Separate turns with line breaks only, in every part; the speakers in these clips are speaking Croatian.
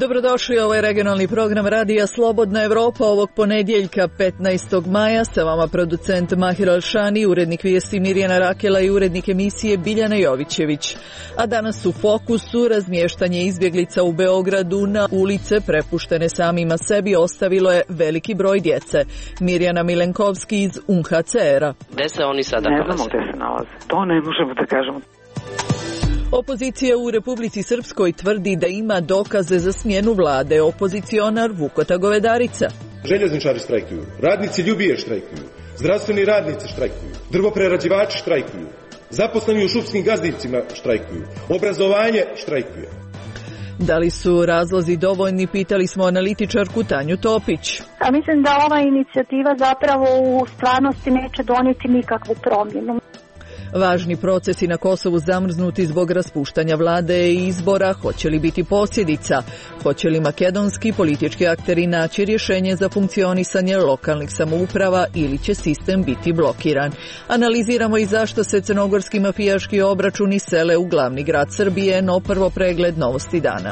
Dobrodošli, ovo je regionalni program Radija Slobodna Evropa ovog ponedjeljka 15. maja. Sa vama producent Mahir Alšani, urednik vijesti Mirjana Rakela i urednik emisije Biljana Jovićević. A danas u fokusu razmještanje izbjeglica u Beogradu na ulice prepuštene samima sebi ostavilo je veliki broj djece. Mirjana Milenkovski iz UNHCR-a.
Gde se oni sada
nalaze? Ne znamo gde se nalaze. To ne možemo da kažemo.
Opozicija u Republici Srpskoj tvrdi da ima dokaze za smjenu vlade. Opozicionar Vukota Govedarica.
Željezničari štrajkuju, radnici Ljubije štrajkuju, zdravstveni radnici štrajkuju, drvoprerađivači štrajkuju, zaposleni u šumskim gazdicima štrajkuju, obrazovanje štrajkuje.
Da li su razlozi dovoljni, pitali smo analitičarku Tanju Topić.
A mislim da ova inicijativa zapravo u stvarnosti neće donijeti nikakvu promjenu.
Važni procesi na Kosovu zamrznuti zbog raspuštanja vlade i izbora, hoće li biti posljedica? Hoće li makedonski politički akteri naći rješenje za funkcionisanje lokalnih samouprava ili će sistem biti blokiran? Analiziramo i zašto se crnogorski mafijaški obračuni sele u glavni grad Srbije, no prvo pregled novosti dana.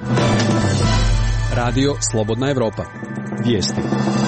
Radio Slobodna Evropa. Vijesti.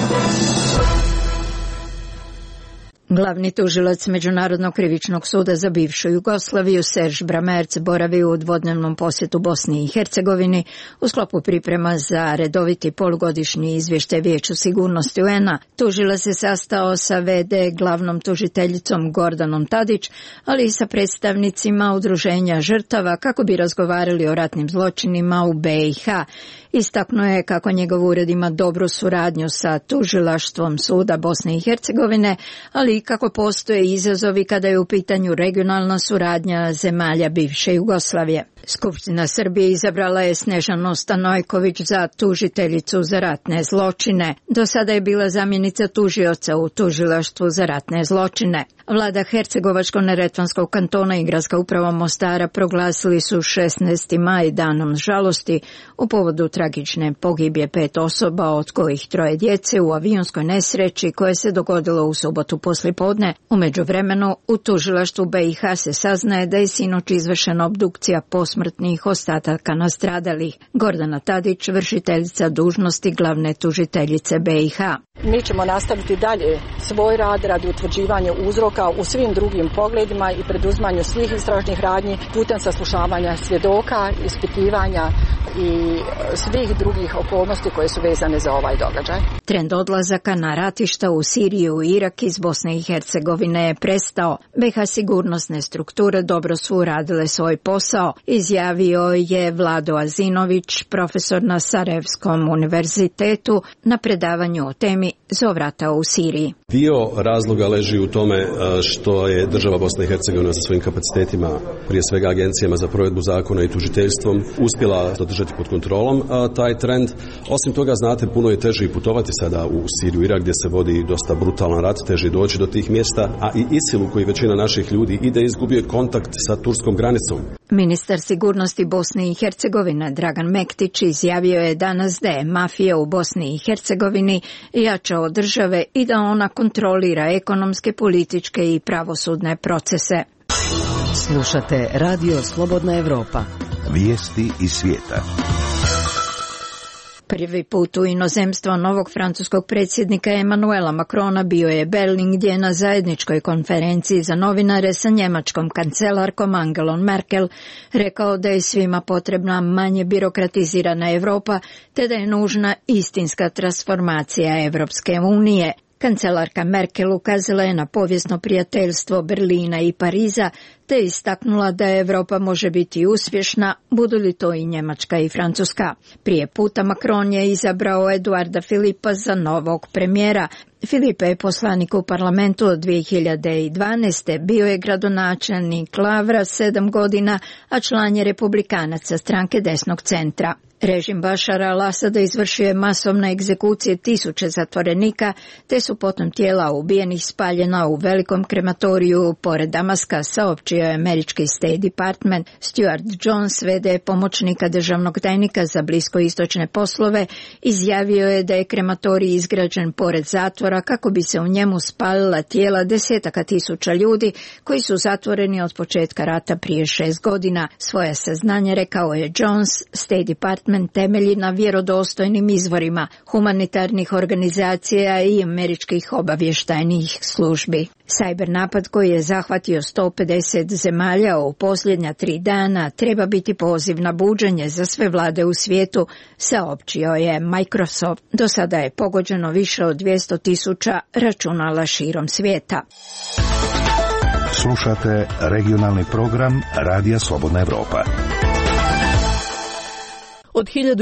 Glavni tužilac Međunarodnog krivičnog suda za bivšu Jugoslaviju Serž Bramerc boravi u dvodnevnom posjetu Bosni i Hercegovini u sklopu priprema za redoviti polugodišnji izvještaj Vijeću sigurnosti UN-a. Tužilac se sastao sa v.d. glavnom tužiteljicom Gordanom Tadić, ali i sa predstavnicima udruženja žrtava kako bi razgovarali o ratnim zločinima u BiH. Istaknuo je kako njegov ured ima dobru suradnju sa tužilaštvom suda Bosne i Hercegovine, ali i kako postoje izazovi kada je u pitanju regionalna suradnja zemalja bivše Jugoslavije. Skupština Srbije izabrala je Snežanu Stanojković za tužiteljicu za ratne zločine. Do sada je bila zamjenica tužioca u tužilaštvu za ratne zločine. Vlada Hercegovačko-neretvanskog kantona i gradska uprava Mostara proglasili su 16. maj danom žalosti u povodu tragične pogibije 5 osoba, od kojih 3 djece u avionskoj nesreći koje se dogodilo u subotu poslijepodne. U međuvremenu u tužilaštvu BiH se saznaje da je sinoć izvršena obdukcija posmrtnih ostataka nastradalih. Gordana Tadić, vršiteljica dužnosti glavne tužiteljice BiH.
Mi ćemo nastaviti dalje svoj rad radi utvrđivanja uzroka u svim drugim pogledima i preduzmanju svih istražnih radnji putem saslušavanja svjedoka, ispitivanja i svih drugih okolnosti koje su vezane za ovaj događaj.
Trend odlazaka na ratišta u Siriju i Irak iz Bosne i Hercegovine je prestao. BiH sigurnosne strukture dobro su uradile svoj posao, izjavio je Vlado Azinović, profesor na Sarajevskom univerzitetu, na predavanju o temi Zovrata u Siriji.
Dio razloga leži u tome što je država Bosna i Hercegovina sa svojim kapacitetima, prije svega agencijama za provedbu zakona i tužiteljstvom, uspjela zadržati pod kontrolom taj trend. Osim toga, znate, puno je teže i putovati sada u Siriju i Irak gdje se vodi dosta brutalan rat, teže doći do tih mjesta, a i ISIL u koji većina naših ljudi ide izgubio je kontakt sa turskom granicom.
Ministar sigurnosti Bosne i Hercegovine Dragan Mektić izjavio je danas da je mafija u Bosni i Hercegovini jača od države i da ona kontrolira ekonomske, političke i pravosudne procese.
Slušate Radio Slobodna Evropa.
Vijesti iz svijeta.
Prvi put u inozemstvo novog francuskog predsjednika Emmanuela Macrona bio je Berlin, gdje je na zajedničkoj konferenciji za novinare sa njemačkom kancelarkom Angelom Merkel rekao da je svima potrebna manje birokratizirana Europa, te da je nužna istinska transformacija Evropske unije. Kancelarka Merkel ukazala je na povijesno prijateljstvo Berlina i Pariza, te istaknula da Europa može biti uspješna, budu li to i Njemačka i Francuska. Prije puta Macron je izabrao Eduarda Philippa za novog premijera. Philippe je poslanik u parlamentu od 2012. Bio je gradonačelnik Lavra 7 godina, a član je republikanaca stranke desnog centra. Režim Bašara al-Asada izvršio je masovne egzekucije tisuće zatvorenika, te su potom tijela ubijenih spaljena u velikom krematoriju pored Damaska, saopćio je američki State Department. Stuart Jones, v.d. pomoćnika državnog tajnika za bliskoistočne poslove, izjavio je da je krematorij izgrađen pored zatvora kako bi se u njemu spalila tijela desetaka tisuća ljudi koji su zatvoreni od početka rata prije 6 godina. Svoje saznanje, rekao je Jones, State Department Department temelji na vjerodostojnim izvorima humanitarnih organizacija i američkih obavještajnih službi. Cyber napad koji je zahvatio 150 zemalja u posljednja 3 dana treba biti poziv na buđenje za sve vlade u svijetu, saopćio je Microsoft. Do sada je pogođeno više od 200.000 računala širom svijeta.
Slušate regionalni program Radija Slobodna Evropa.
Od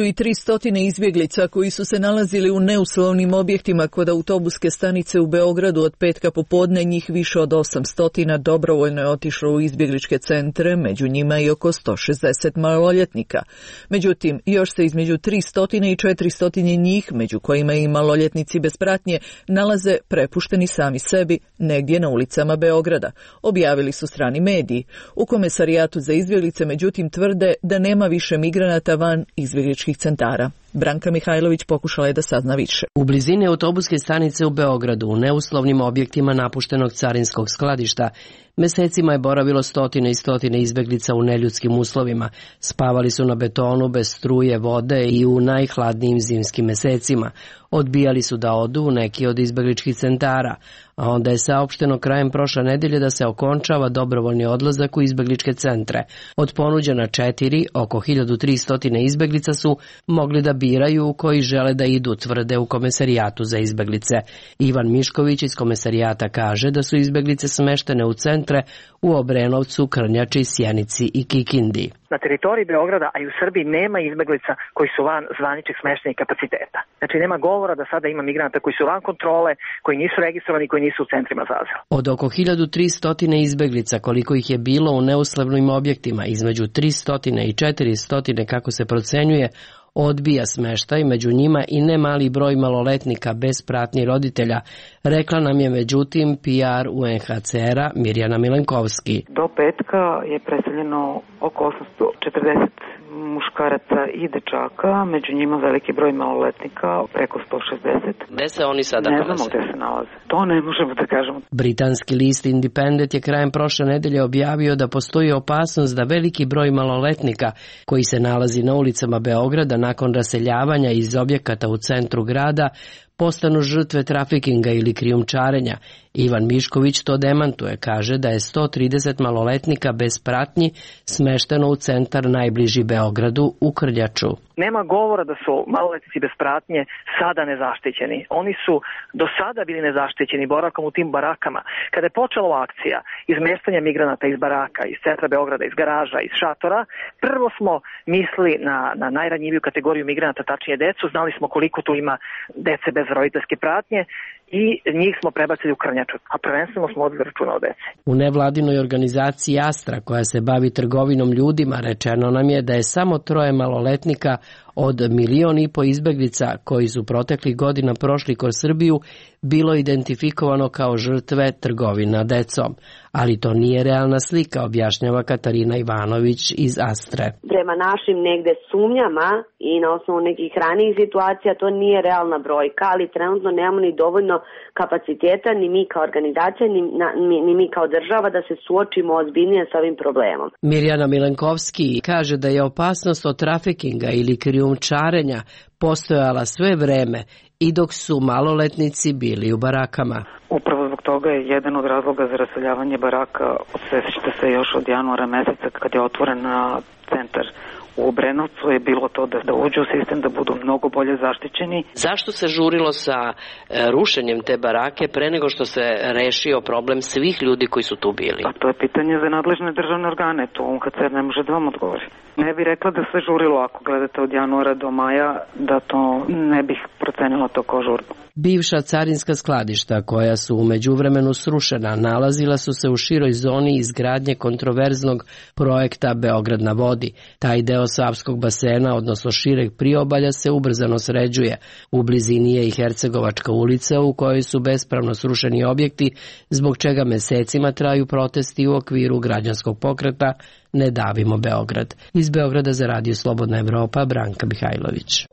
1300 izbjeglica koji su se nalazili u neuslovnim objektima kod autobuske stanice u Beogradu od petka popodne, njih više od 800 dobrovoljno je otišlo u izbjegličke centre, među njima i oko 160 maloljetnika. Međutim, još se između 300 i 400 njih, među kojima i maloljetnici bez pratnje, nalaze prepušteni sami sebi negdje na ulicama Beograda, objavili su strani mediji. U Komesarijatu za izbjeglice međutim tvrde da nema više migranata van izbjegličkih centara. Branka Mihajlović pokušala je da sazna više.
U blizini autobuske stanice u Beogradu, u neuslovnim objektima napuštenog carinskog skladišta, mesecima je boravilo stotine i stotine izbjeglica u neljudskim uslovima. Spavali su na betonu bez struje, vode i u najhladnijim zimskim mesecima. Odbijali su da odu u neki od izbjegličkih centara, a onda je saopšteno krajem prošle nedelje da se okončava dobrovoljni odlazak u izbjegličke centre. Od ponuđena 4, oko 1300 izbjeglica su mogli da biraju u koji žele da idu, tvrde u Komesarijatu za izbjeglice. Ivan Mišković iz Komesarijata kaže da su izbjeglice smeštene u centre u Obrenovcu, Krnjači, Sjenici i Kikindi.
Na teritoriji Beograda, a i u Srbiji, nema izbjeglica koji su van zvaničnih smeštenih kapaciteta. Znači nema govora da sada ima migranata koji su van kontrole, koji nisu registrovani, koji nisu u centrima za azil.
Od oko 1300 izbjeglica, koliko ih je bilo u neuslovnim objektima, između 300 i 400 kako se procenjuje, odbija smeštaj, među njima i ne mali broj maloletnika bez pratnje roditelja, rekla nam je međutim PR UNHCR-a Mirjana Milenkovski.
Do petka je preseljeno oko 840 muškaraca i dečaka, među njima veliki broj maloletnika, preko 160.
Gde se oni sada
nalaze? Ne znamo gde se nalaze. To ne možemo da kažemo.
Britanski list Independent je krajem prošle nedelje objavio da postoji opasnost da veliki broj maloletnika koji se nalazi na ulicama Beograda nakon raseljavanja iz objekata u centru grada postanu žrtve trafikinga ili krijumčarenja. Ivan Mišković to demantuje, kaže da je 130 maloletnika bez pratnji smešteno u centar najbliži Beogradu u Krnjaču.
Nema govora da su maloletnici bez pratnje sada nezaštićeni. Oni su do sada bili nezaštićeni boravkom u tim barakama. Kada je počela akcija izmeštanja migranata iz baraka, iz centra Beograda, iz garaža, iz šatora, prvo smo mislili na najranjiviju kategoriju migranata, tačnije decu. Znali smo koliko tu ima dece bez roditeljske pratnje i njih smo prebacili u Krnjaču, a prvenstveno smo odveli računa o deci.
U nevladinoj organizaciji Astra, koja se bavi trgovinom ljudima, rečeno nam je da je samo 3 maloletnika od 1,5 miliona izbjeglica koji su proteklih godina prošli kroz Srbiju bilo identifikovano kao žrtve trgovina decom. Ali to nije realna slika, objašnjava Katarina Ivanović iz Astre.
Prema našim negde sumnjama i na osnovu nekih ranijih situacija to nije realna brojka, ali trenutno nemamo ni dovoljno kapaciteta, ni mi kao organizacija, ni mi kao država da se suočimo ozbiljnije sa ovim problemom.
Mirjana Milenkovski kaže da je opasnost od trafikinga ili krijumčarenja postojala sve vreme i dok su maloletnici bili u barakama.
Upravo zbog toga je jedan od razloga za raseljavanje baraka, osjećate se još od januara meseca kad je otvoren centar u Obrenovcu, je bilo to da uđu u sistem, da budu mnogo bolje zaštićeni.
Zašto se žurilo sa rušenjem te barake pre nego što se rešio problem svih ljudi koji su tu bili?
Pa to je pitanje za nadležne državne organe, to UNHCR ne može da vam odgovori. Ne bih rekla da se žurilo, ako gledate od januara do maja, da to ne bih procenila to kao žurbu.
Bivša carinska skladišta, koja su u međuvremenu srušena, nalazila su se u široj zoni izgradnje kontroverznog projekta Beograd na vodi. Taj deo Savskog basena, odnosno šireg priobalja, se ubrzano sređuje. U blizini je i Hercegovačka ulica u kojoj su bespravno srušeni objekti, zbog čega mesecima traju protesti u okviru građanskog pokreta Ne davimo Beograd. Iz Beograda za Radio Slobodna Evropa, Branka Mihajlović.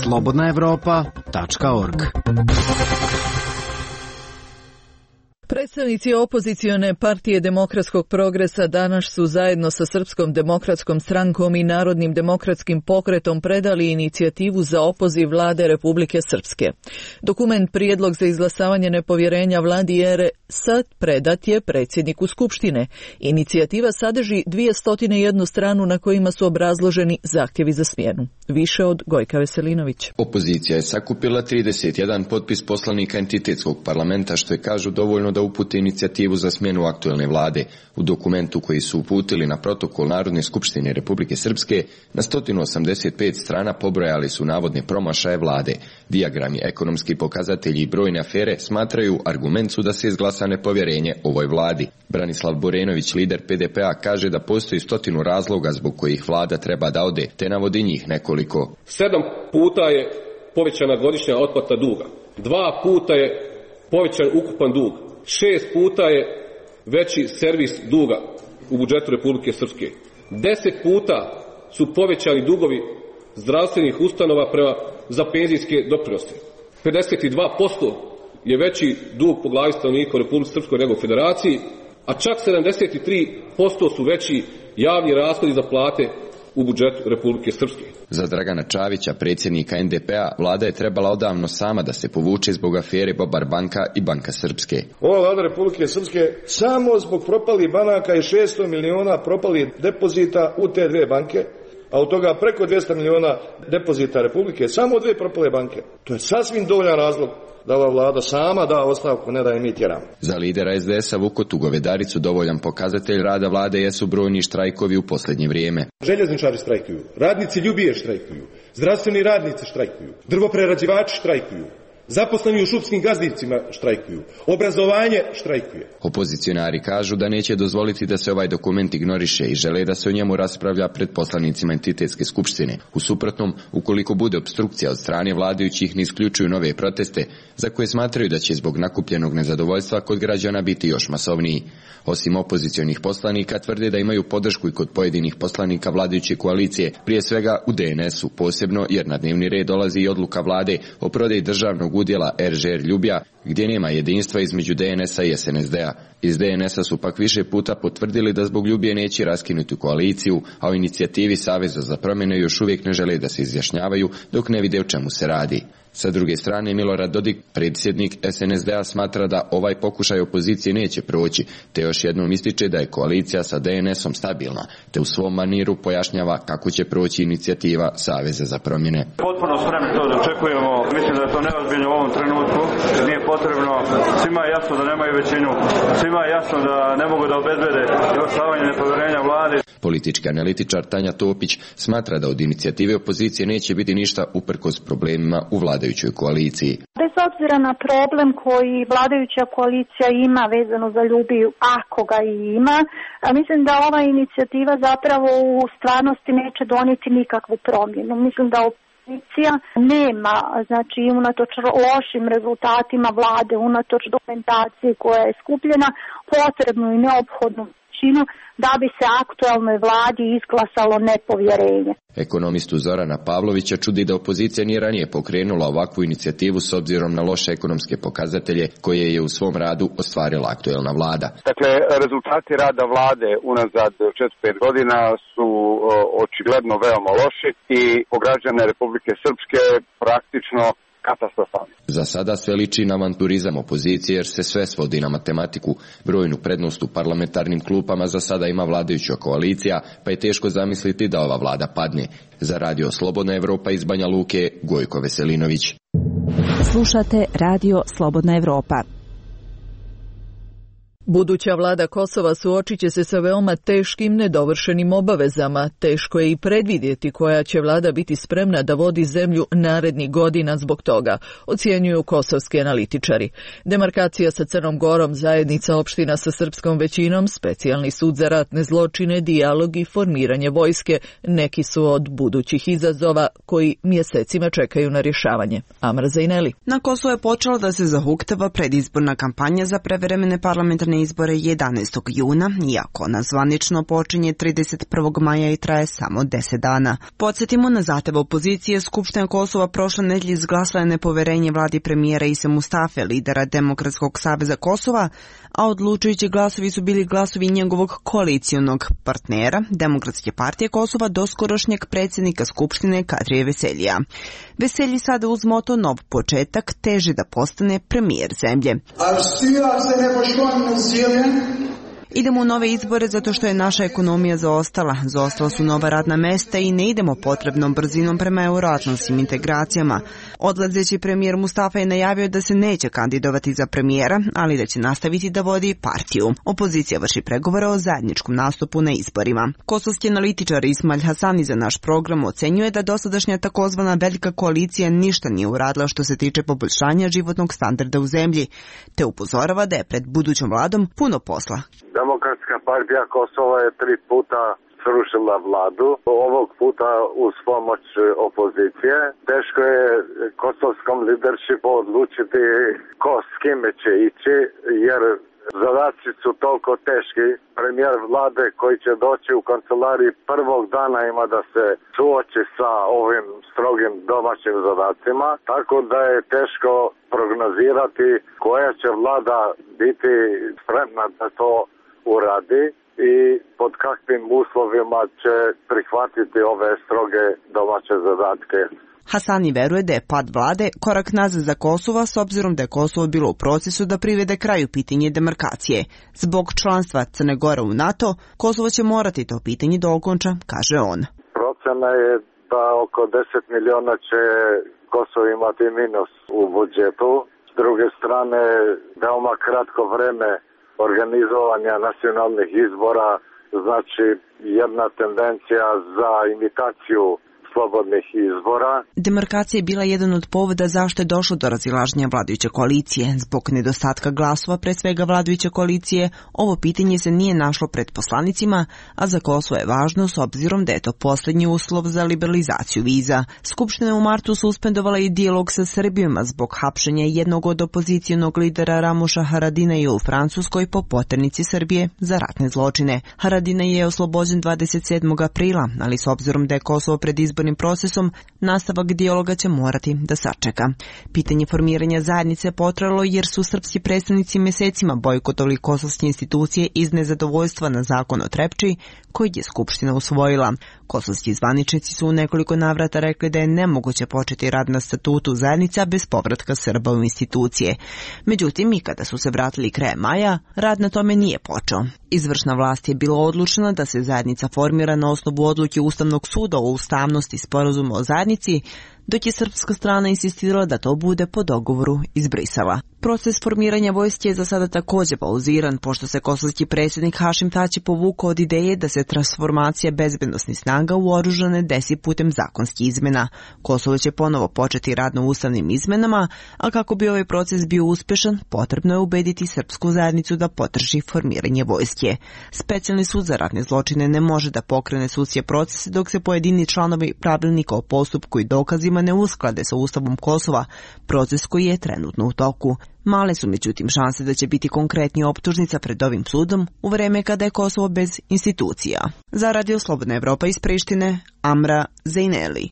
slobodnaevropa.org.
Predstavnici opozicione partije Demokratskog progresa danas su zajedno sa Srpskom demokratskom strankom i Narodnim demokratskim pokretom predali inicijativu za opoziv vlade Republike Srpske. Dokument prijedlog za izglasavanje nepovjerenja vladi sad predat je predsjedniku Skupštine. Inicijativa sadrži 201 stranu na kojima su obrazloženi zahtjevi za smjenu. Više od Gojka Veselinović.
Opozicija je sakupila 31 potpis poslanika entitetskog parlamenta, što je, kažu, dovoljno da upute inicijativu za smjenu aktuelne vlade. U dokumentu koji su uputili na protokol Narodne skupštine Republike Srpske na 185 strana pobrojali su navodne promašaje vlade. Dijagrami, ekonomski pokazatelji i brojne afere smatraju argument su da se izglasa nepovjerenje ovoj vladi. Branislav Borenović, lider PDP-a, kaže da postoji 100 razloga zbog kojih vlada treba da ode, te navodi njih nekoliko.
7 puta je povećana godišnja otplata duga. 2 puta je povećan ukupan dug. 6 puta je veći servis duga u budžetu Republike Srpske. 10 puta su povećani dugovi zdravstvenih ustanova za penzijske doprinose. 52% je veći dug po glavi stanovnika u Republike Srpskoj nego u Federaciji, a čak 73% su veći javni rashodi za plate u budžetu Republike Srpske.
Za Dragana Čavića, predsjednika NDP-a, vlada je trebala odavno sama da se povuče zbog afere Bobar banka i Banka Srpske.
Ova vlada Republike Srpske samo zbog propalih banaka i 600 miliona propalih depozita u te dve banke, a od toga preko 200 miliona depozita Republike, samo dve propale banke. To je sasvim dovoljan razlog da ova vlada sama da ostavku, ne da je mi tjeramo.
Za lidera SDS-a Vukotu Govedaricu dovoljan pokazatelj rada vlade jesu brojni štrajkovi u posljednje vrijeme.
Željezničari štrajkuju, radnici Ljubije štrajkuju, zdravstveni radnici štrajkuju, drvoprerađivači štrajkuju, zaposleni u šupskim gazdivcima štrajkuju, obrazovanje štrajkuje.
Opozicionari kažu da neće dozvoliti da se ovaj dokument ignoriše i žele da se o njemu raspravlja pred poslanicima entitetske skupštine. U suprotnom, ukoliko bude opstrukcija od strane vladajućih, ne isključuju nove proteste, za koje smatraju da će zbog nakupljenog nezadovoljstva kod građana biti još masovniji. Osim opozicionih poslanika, tvrde da imaju podršku i kod pojedinih poslanika vladajuće koalicije, prije svega u DNS-u, posebno jer na dnevni red dolazi i odluka vlade o prodaji državnog udjela RŽR Ljubija, gdje nema jedinstva između DNS-a i SNSD-a. Iz DNS-a su pak više puta potvrdili da zbog Ljubije neće raskinuti koaliciju, a o inicijativi Saveza za promjene još uvijek ne žele da se izjašnjavaju dok ne vide o čemu se radi. Sa druge strane, Milorad Dodik, predsjednik SNSD-a, smatra da ovaj pokušaj opozicije neće proći, te još jednom ističe da je koalicija sa DNS-om stabilna, te u svom maniru pojašnjava kako će proći inicijativa Saveza za promjene.
Potpuno spremni to da očekujemo, mislim da je to neozbiljno u ovom trenutku, nije potrebno, svima je jasno da nemaju većinu, svima je jasno da ne mogu da obezbede izglasavanje nepovjerenja vlade.
Politički analitičar Tanja Topić smatra da od inicijative opozicije neće biti ništa uprkos problemima u vladajućoj koaliciji.
Bez obzira na problem koji vladajuća koalicija ima vezano za Ljubiju, ako ga i ima, mislim da ova inicijativa zapravo u stvarnosti neće donijeti nikakvu promjenu. Mislim da opozicija nema, znači unatoč lošim rezultatima vlade, unatoč dokumentaciji koja je skupljena, potrebnu i neophodnu većinu da bi se aktualnoj vladi izglasalo nepovjerenje.
Ekonomistu Zorana Pavlovića čudi da opozicija nije ranije pokrenula ovakvu inicijativu s obzirom na loše ekonomske pokazatelje koje je u svom radu ostvarila aktuelna vlada.
Dakle, rezultati rada vlade unazad 4-5 godina su očigledno veoma loši i po građane Republike Srpske praktično katastrofalni.
Za sada sve liči na avanturizam opozicije jer se sve svodi na matematiku. Brojnu prednost u parlamentarnim klupama za sada ima vladajuća koalicija, pa je teško zamisliti da ova vlada padne. Za Radio Slobodna Evropa iz Banja Luke, Gojko Veselinović.
Slušate Radio Slobodna Evropa.
Buduća vlada Kosova suočit će se sa veoma teškim nedovršenim obavezama. Teško je i predvidjeti koja će vlada biti spremna da vodi zemlju narednih godina zbog toga, ocjenjuju kosovski analitičari. Demarkacija sa Crnom Gorom, zajednica opština sa srpskom većinom, specijalni sud za ratne zločine, dijalog i formiranje vojske neki su od budućih izazova koji mjesecima čekaju na rješavanje. Amra Zajneli.
Na Kosovu je počela da se zahuktava predizborna kampanja za prevremene parlamentarne izbore 11. juna, iako ona zvanično počinje 31. maja i traje samo 10 dana. Podsjetimo, na zahtev opozicije, Skupština Kosova prošle nedelje izglasala nepoverenje vladi premijera Ise Mustafe, lidera Demokratskog saveza Kosova, a odlučujući glasovi su bili glasovi njegovog koalicijonog partnera, Demokratske partije Kosova, doskorošnjeg predsjednika Skupštine Kadrije Veselijija. Veselji sada uz moto Nov početak teži da postane premijer zemlje. Idemo u nove izbore zato što je naša ekonomija zaostala. Zaostala su nova radna mesta i ne idemo potrebnom brzinom prema euroatlantskim integracijama. Odlazeći premijer Mustafa je najavio da se neće kandidovati za premijera, ali da će nastaviti da vodi partiju. Opozicija vrši pregovore o zajedničkom nastupu na izborima. Kosovski analitičar Ismail Hasani za naš program ocenjuje da dosadašnja takozvana velika koalicija ništa nije uradila što se tiče poboljšanja životnog standarda u zemlji, te upozorava da je pred budućom vladom puno posla.
Demokratska partija Kosova je 3 puta srušila vladu, ovog puta uz pomoć opozicije. Teško je kosovskom leadershipu odlučiti ko s kime će ići, jer zadaci su toliko teški. Premijer vlade koji će doći u kancelariji prvog dana ima da se suoči sa ovim strogim domaćim zadacima, tako da je teško prognozirati koja će vlada biti spremna da to uradi i pod kakvim uslovima će prihvatiti ove stroge domaće zadatke.
Hasani veruje da je pad vlade korak nazad za Kosova s obzirom da je Kosovo bilo u procesu da privede kraju pitanje demarkacije. Zbog članstva Crne Gore u NATO, Kosovo će morati to pitanje da okonča, kaže on.
Procena je da oko 10 miliona će Kosovo imati minus u budžetu. S druge strane, veoma kratko vreme organizovanja nacionalnih izbora, znači jedna tendencija za imitaciju slobodnih izbora.
Demarkacija je bila jedan od povoda zašto je došlo do razilaženja vladajuće koalicije. Zbog nedostatka glasova, pre svega vladajuće koalicije, ovo pitanje se nije našlo pred poslanicima, a za Kosovo je važno s obzirom da je to posljednji uslov za liberalizaciju viza. Skupština u martu suspendovala i dijalog sa Srbijom zbog hapšenja jednog od opozicijonog lidera Ramuša Haradinaja u Francuskoj po poternici Srbije za ratne zločine. Haradinaj je oslobođen 27. aprila, ali s obzirom da je Kosovo pred izbornim procesom, nastavak dijaloga će morati da sačeka. Pitanje formiranja zajednice potrajalo jer su srpski predstavnici mesecima bojkotovali kosovske institucije iz nezadovoljstva na zakon o Trepči, koji je Skupština usvojila. Kosovski zvaničnici su u nekoliko navrata rekli da je nemoguće početi rad na statutu zajednica bez povratka Srba u institucije. Međutim, i kada su se vratili krajem maja, rad na tome nije počeo. Izvršna vlast je bila odlučena da se zajednica formira na osnovu odluke Ustavnog suda o ustavnosti sporazuma o zajednici, dok je srpska strana insistirala da to bude po dogovoru iz Brisela. Proces formiranja vojske je za sada također pauziran, pošto se kosovski predsjednik Hašim Tači povukao od ideje da se transformacija bezbednosnih snaga u oružane desi putem zakonskih izmena. Kosovo će ponovo početi rad na ustavnim izmenama, a kako bi ovaj proces bio uspešan, potrebno je ubediti srpsku zajednicu da podrži formiranje vojske. Specijalni sud za ratne zločine ne može da pokrene sudske procese dok se pojedini članovi pravilnika o postupku i dokazima ne usklade sa Ustavom Kosova, proces koji je trenutno u toku. Male su međutim šanse da će biti konkretnija optužnica pred ovim sudom u vreme kada je Kosovo bez institucija. Za Radio Slobodna Evropa iz Prištine, Amra Zejneli.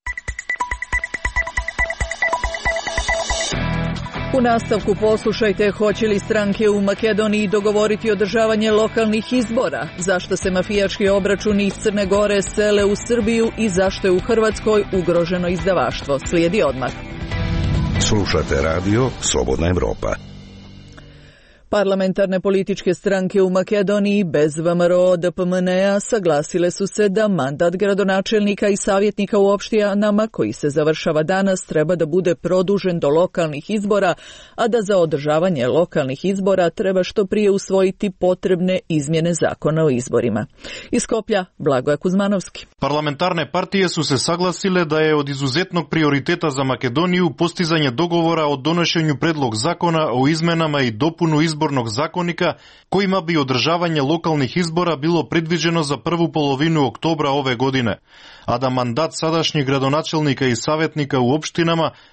U nastavku poslušajte hoće li stranke u Makedoniji dogovoriti održavanje lokalnih izbora, zašto se mafijaški obračuni iz Crne Gore sele u Srbiju i zašto je u Hrvatskoj ugroženo izdavaštvo. Slijedi odmah.
Slušate radio Slobodna Evropa.
Parlamentarne političke stranke u Makedoniji bez VMRO DPMNE-a saglasile su se da mandat gradonačelnika i savjetnika u opštinama koji se završava danas treba da bude produžen do lokalnih izbora, a da za održavanje lokalnih izbora treba što prije usvojiti potrebne izmjene zakona o izborima. Iz Skoplja, Blagoje Kuzmanovski.
Parlamentarne partije su se saglasile da je od izuzetnog prioriteta za Makedoniju postizanje dogovora o donošenju predlog zakona o izmenama i dopunu izbornog zakonika kojima bi održavanje lokalnih izbora bilo predviđeno za prvu polovinu oktobra ove godine, a da mandat sadašnjih gradonačelnika i savjetnika u opštinama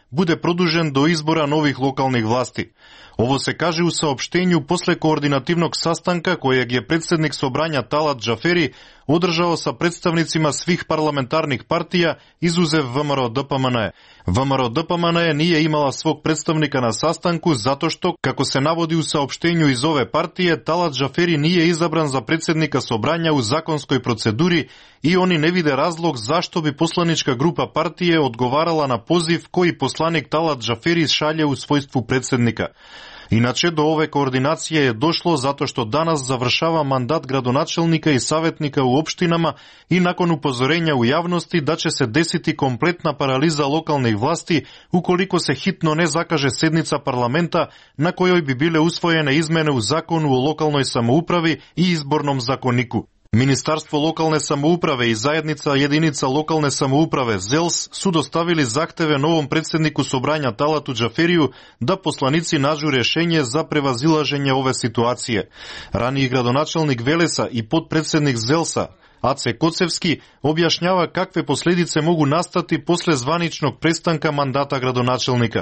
bude produžen do izbora novih lokalnih vlasti. Ovo se kaže u saopštenju posle koordinativnog sastanka kojeg je predsednik Sobranja Talat Džaferi održao sa predstavnicima svih parlamentarnih partija izuzev VMRO-DPMNE. VMRO-DPMNE nije imala svog predstavnika na sastanku zato što, kako se navodi u saopštenju iz ove partije, Talat Džaferi nije izabran za predsednika Sobranja u zakonskoj proceduri i oni ne vide razlog zašto bi poslanička grupa partije odgovarala na poziv koji poslanik Talat Džaferi šalje u svojstvu predsednika. Inače, do ove koordinacije je došlo zato što danas završava mandat gradonačelnika i savjetnika u opštinama i nakon upozorenja u javnosti da će se desiti kompletna paraliza lokalnih vlasti ukoliko se hitno ne zakaže sednica parlamenta na kojoj bi bile usvojene izmene u zakonu o lokalnoj samoupravi i izbornom zakoniku. Ministarstvo lokalne samouprave i zajednica jedinica lokalne samouprave ZELS su dostavili zahteve novom predsedniku Sobranja Talatu Džaferiju da poslanici nađu rješenje za prevazilaženje ove situacije. Raniji gradonačelnik Velesa i potpredsednik ZELS-a Ace Kocevski objašnjava kakve posljedice mogu nastati posle zvaničnog prestanka mandata gradonačelnika.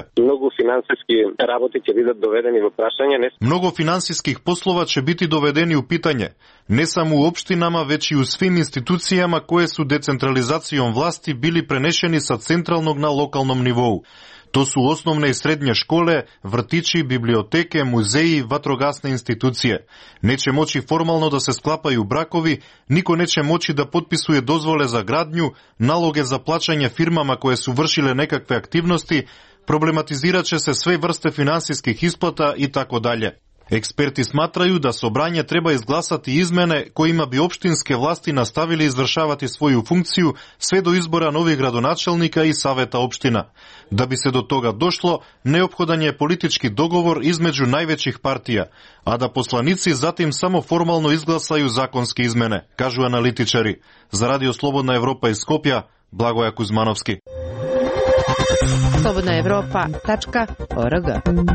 Mnogo finansijskih poslova će biti dovedeni u pitanje, ne samo u opštinama, već i u svim institucijama koje su decentralizacijom vlasti bili prenešeni sa centralnog na lokalnom nivou. To su osnovne i srednje škole, vrtići, biblioteke, muzeji, vatrogasne institucije. Neće moći formalno da se sklapaju brakovi, niko neće moći da potpisuje dozvole za gradnju, naloge za plaćanje firmama koje su vršile nekakve aktivnosti, problematizirat će se sve vrste finansijskih isplata i tako dalje. Eksperti smatraju da Sobranje treba izglasati izmene kojima bi opštinske vlasti nastavili izvršavati svoju funkciju sve do izbora novih gradonačelnika i saveta opština. Da bi se do toga došlo, neophodan je politički dogovor između najvećih partija, a da poslanici zatim samo formalno izglasaju zakonske izmene, kažu analitičari. Za Radio Slobodna Evropa iz Skopja, Blagoja Kuzmanovski.
slobodnaevropa.org.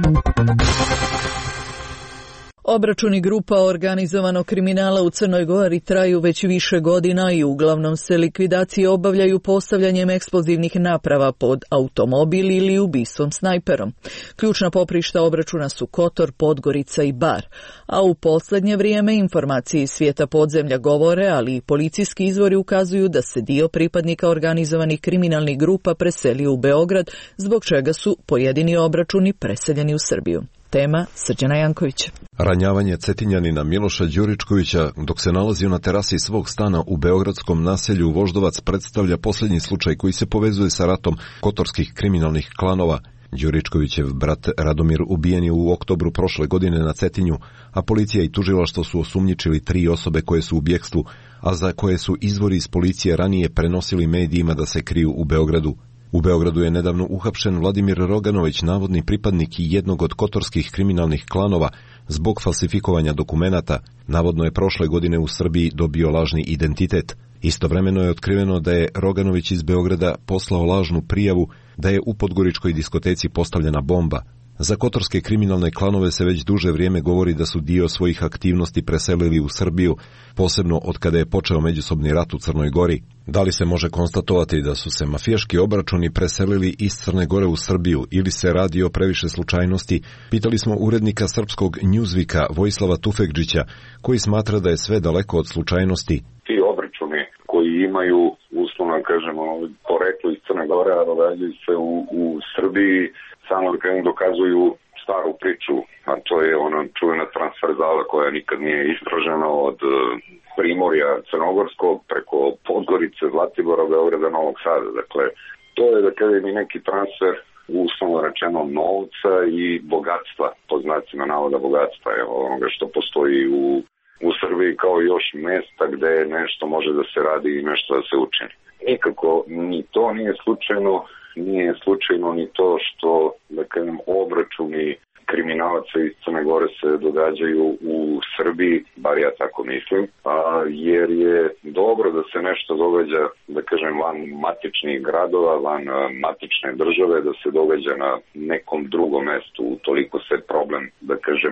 Obračuni grupa organizovanog kriminala u Crnoj Gori traju već više godina i uglavnom se likvidacije obavljaju postavljanjem eksplozivnih naprava pod automobil ili ubistvom snajperom. Ključna poprišta obračuna su Kotor, Podgorica i Bar, a u posljednje vrijeme informacije iz svijeta podzemlja govore, ali i policijski izvori ukazuju da se dio pripadnika organizovanih kriminalnih grupa preselio u Beograd, zbog čega su pojedini obračuni preseljeni u Srbiju. Tema Srđana Jankovića.
Ranjavanje Cetinjanina Miloša Đuričkovića dok se nalazio na terasi svog stana u beogradskom naselju Voždovac predstavlja posljednji slučaj koji se povezuje sa ratom kotorskih kriminalnih klanova. Đuričkovićev brat Radomir ubijen je u oktobru prošle godine na Cetinju, a policija i tužilaštvo su osumnjičili 3 osobe koje su u bjekstvu, a za koje su izvori iz policije ranije prenosili medijima da se kriju u Beogradu. U Beogradu je nedavno uhapšen Vladimir Roganović, navodni pripadnik jednog od kotorskih kriminalnih klanova, zbog falsifikovanja dokumenata. Navodno je prošle godine u Srbiji dobio lažni identitet. Istovremeno je otkriveno da je Roganović iz Beograda poslao lažnu prijavu da je u podgoričkoj diskoteci postavljena bomba. Za kotorske kriminalne klanove se već duže vrijeme govori da su dio svojih aktivnosti preselili u Srbiju, posebno od kada je počeo međusobni rat u Crnoj Gori. Da li se može konstatovati da su se mafijaški obračuni preselili iz Crne Gore u Srbiju ili se radi o previše slučajnosti, pitali smo urednika srpskog Newsweeka Vojislava Tufekđića, koji smatra da je sve daleko od slučajnosti.
Ti obračuni koji imaju, uslovno kažemo, poreklo iz Crne Gore, a događaju se u Srbiji, samo dokazuju staru priču, a to je ona čuvena transverzala koja nikad nije istražena od Primorja Crnogorskog preko Podgorice, Zlatibora, Beograda, Novog Sada. Dakle, to je da kažem i neki transfer uslovno rečeno novca i bogatstva, po znacima navoda bogatstva, onoga što postoji u Srbiji kao još mjesta gde nešto može da se radi i nešto da se učini. Nikako ni to nije slučajno, nije slučajno ni to što, da kažem, obračuni kriminalaca iz Crne Gore se događaju u Srbiji, bar ja tako mislim, jer je dobro da se nešto događa, da kažem, van matičnih gradova, van matične države, da se događa na nekom drugom mestu, toliko se problem, da kažem,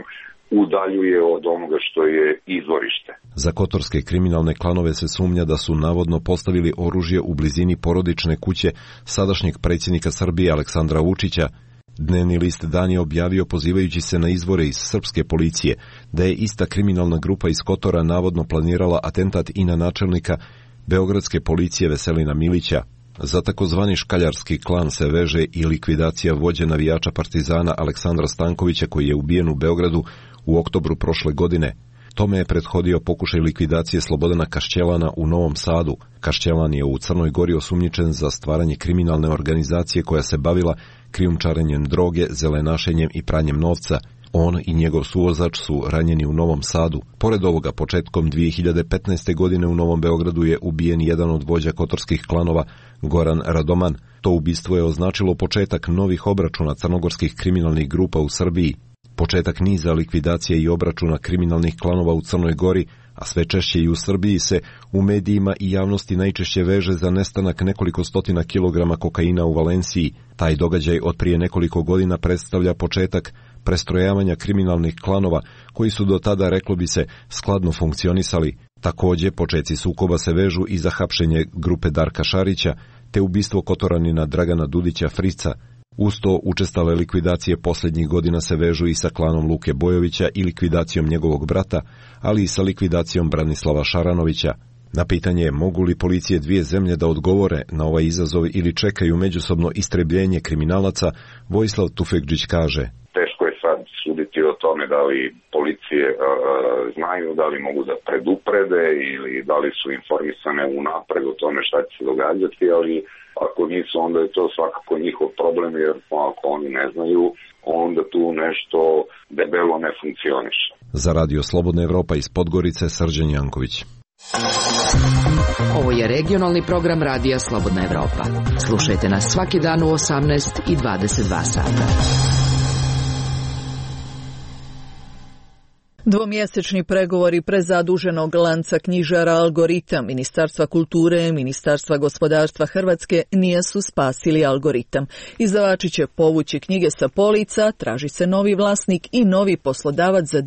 udaljuje od onoga što je izvorište.
Za kotorske kriminalne klanove se sumnja da su navodno postavili oružje u blizini porodične kuće sadašnjeg predsjednika Srbije Aleksandra Vučića. Dnevni list Dan je objavio, pozivajući se na izvore iz srpske policije, da je ista kriminalna grupa iz Kotora navodno planirala atentat i na načelnika beogradske policije Veselina Milića. Za takozvani škaljarski klan se veže i likvidacija vođe navijača Partizana Aleksandra Stankovića, koji je ubijen u Beogradu u oktobru prošle godine. Tome je prethodio pokušaj likvidacije Slobodana Kašćelana u Novom Sadu. Kašćelan je u Crnoj Gori osumnjičen za stvaranje kriminalne organizacije koja se bavila krijumčarenjem droge, zelenašenjem i pranjem novca. On i njegov suvozač su ranjeni u Novom Sadu. Pored ovoga, početkom 2015. godine u Novom Beogradu je ubijen jedan od vođa kotorskih klanova, Goran Radoman. To ubistvo je označilo početak novih obračuna crnogorskih kriminalnih grupa u Srbiji. Početak niza likvidacije i obračuna kriminalnih klanova u Crnoj Gori, a sve češće i u Srbiji, se u medijima i javnosti najčešće veže za nestanak nekoliko stotina kilograma kokaina u Valenciji. Taj događaj od prije nekoliko godina predstavlja početak prestrojavanja kriminalnih klanova koji su do tada, reklo bi se, skladno funkcionisali. Također, počeci sukoba se vežu i za hapšenje grupe Darka Šarića, te ubistvo Kotoranina Dragana Dudića Frica. Uz to, učestale likvidacije posljednjih godina se vežu i sa klanom Luke Bojovića i likvidacijom njegovog brata, ali i sa likvidacijom Branislava Šaranovića. Na pitanje mogu li policije dvije zemlje da odgovore na ovaj izazov ili čekaju međusobno istrebljenje kriminalaca, Vojislav Tufekđić kaže:
Teško je sad suditi o tome da li policije znaju, da li mogu da preduprede ili da li su informisane unapred o tome šta će se događati, ali ako nisu, onda je to svakako njihov problem, jer ako oni ne znaju, onda tu nešto debelo ne funkcioniše.
Za Radio Slobodna Evropa iz Podgorice, Srđan Janković.
Ovo je regionalni program Radija Slobodna Evropa. Slušajte nas svaki dan u 18 i 22 sata.
Dvomjesečni pregovori prezaduženog lanca knjižara Algoritam, Ministarstva kulture, Ministarstva gospodarstva Hrvatske nisu spasili Algoritam. Izdavači će povući knjige sa polica, traži se novi vlasnik i novi poslodavac za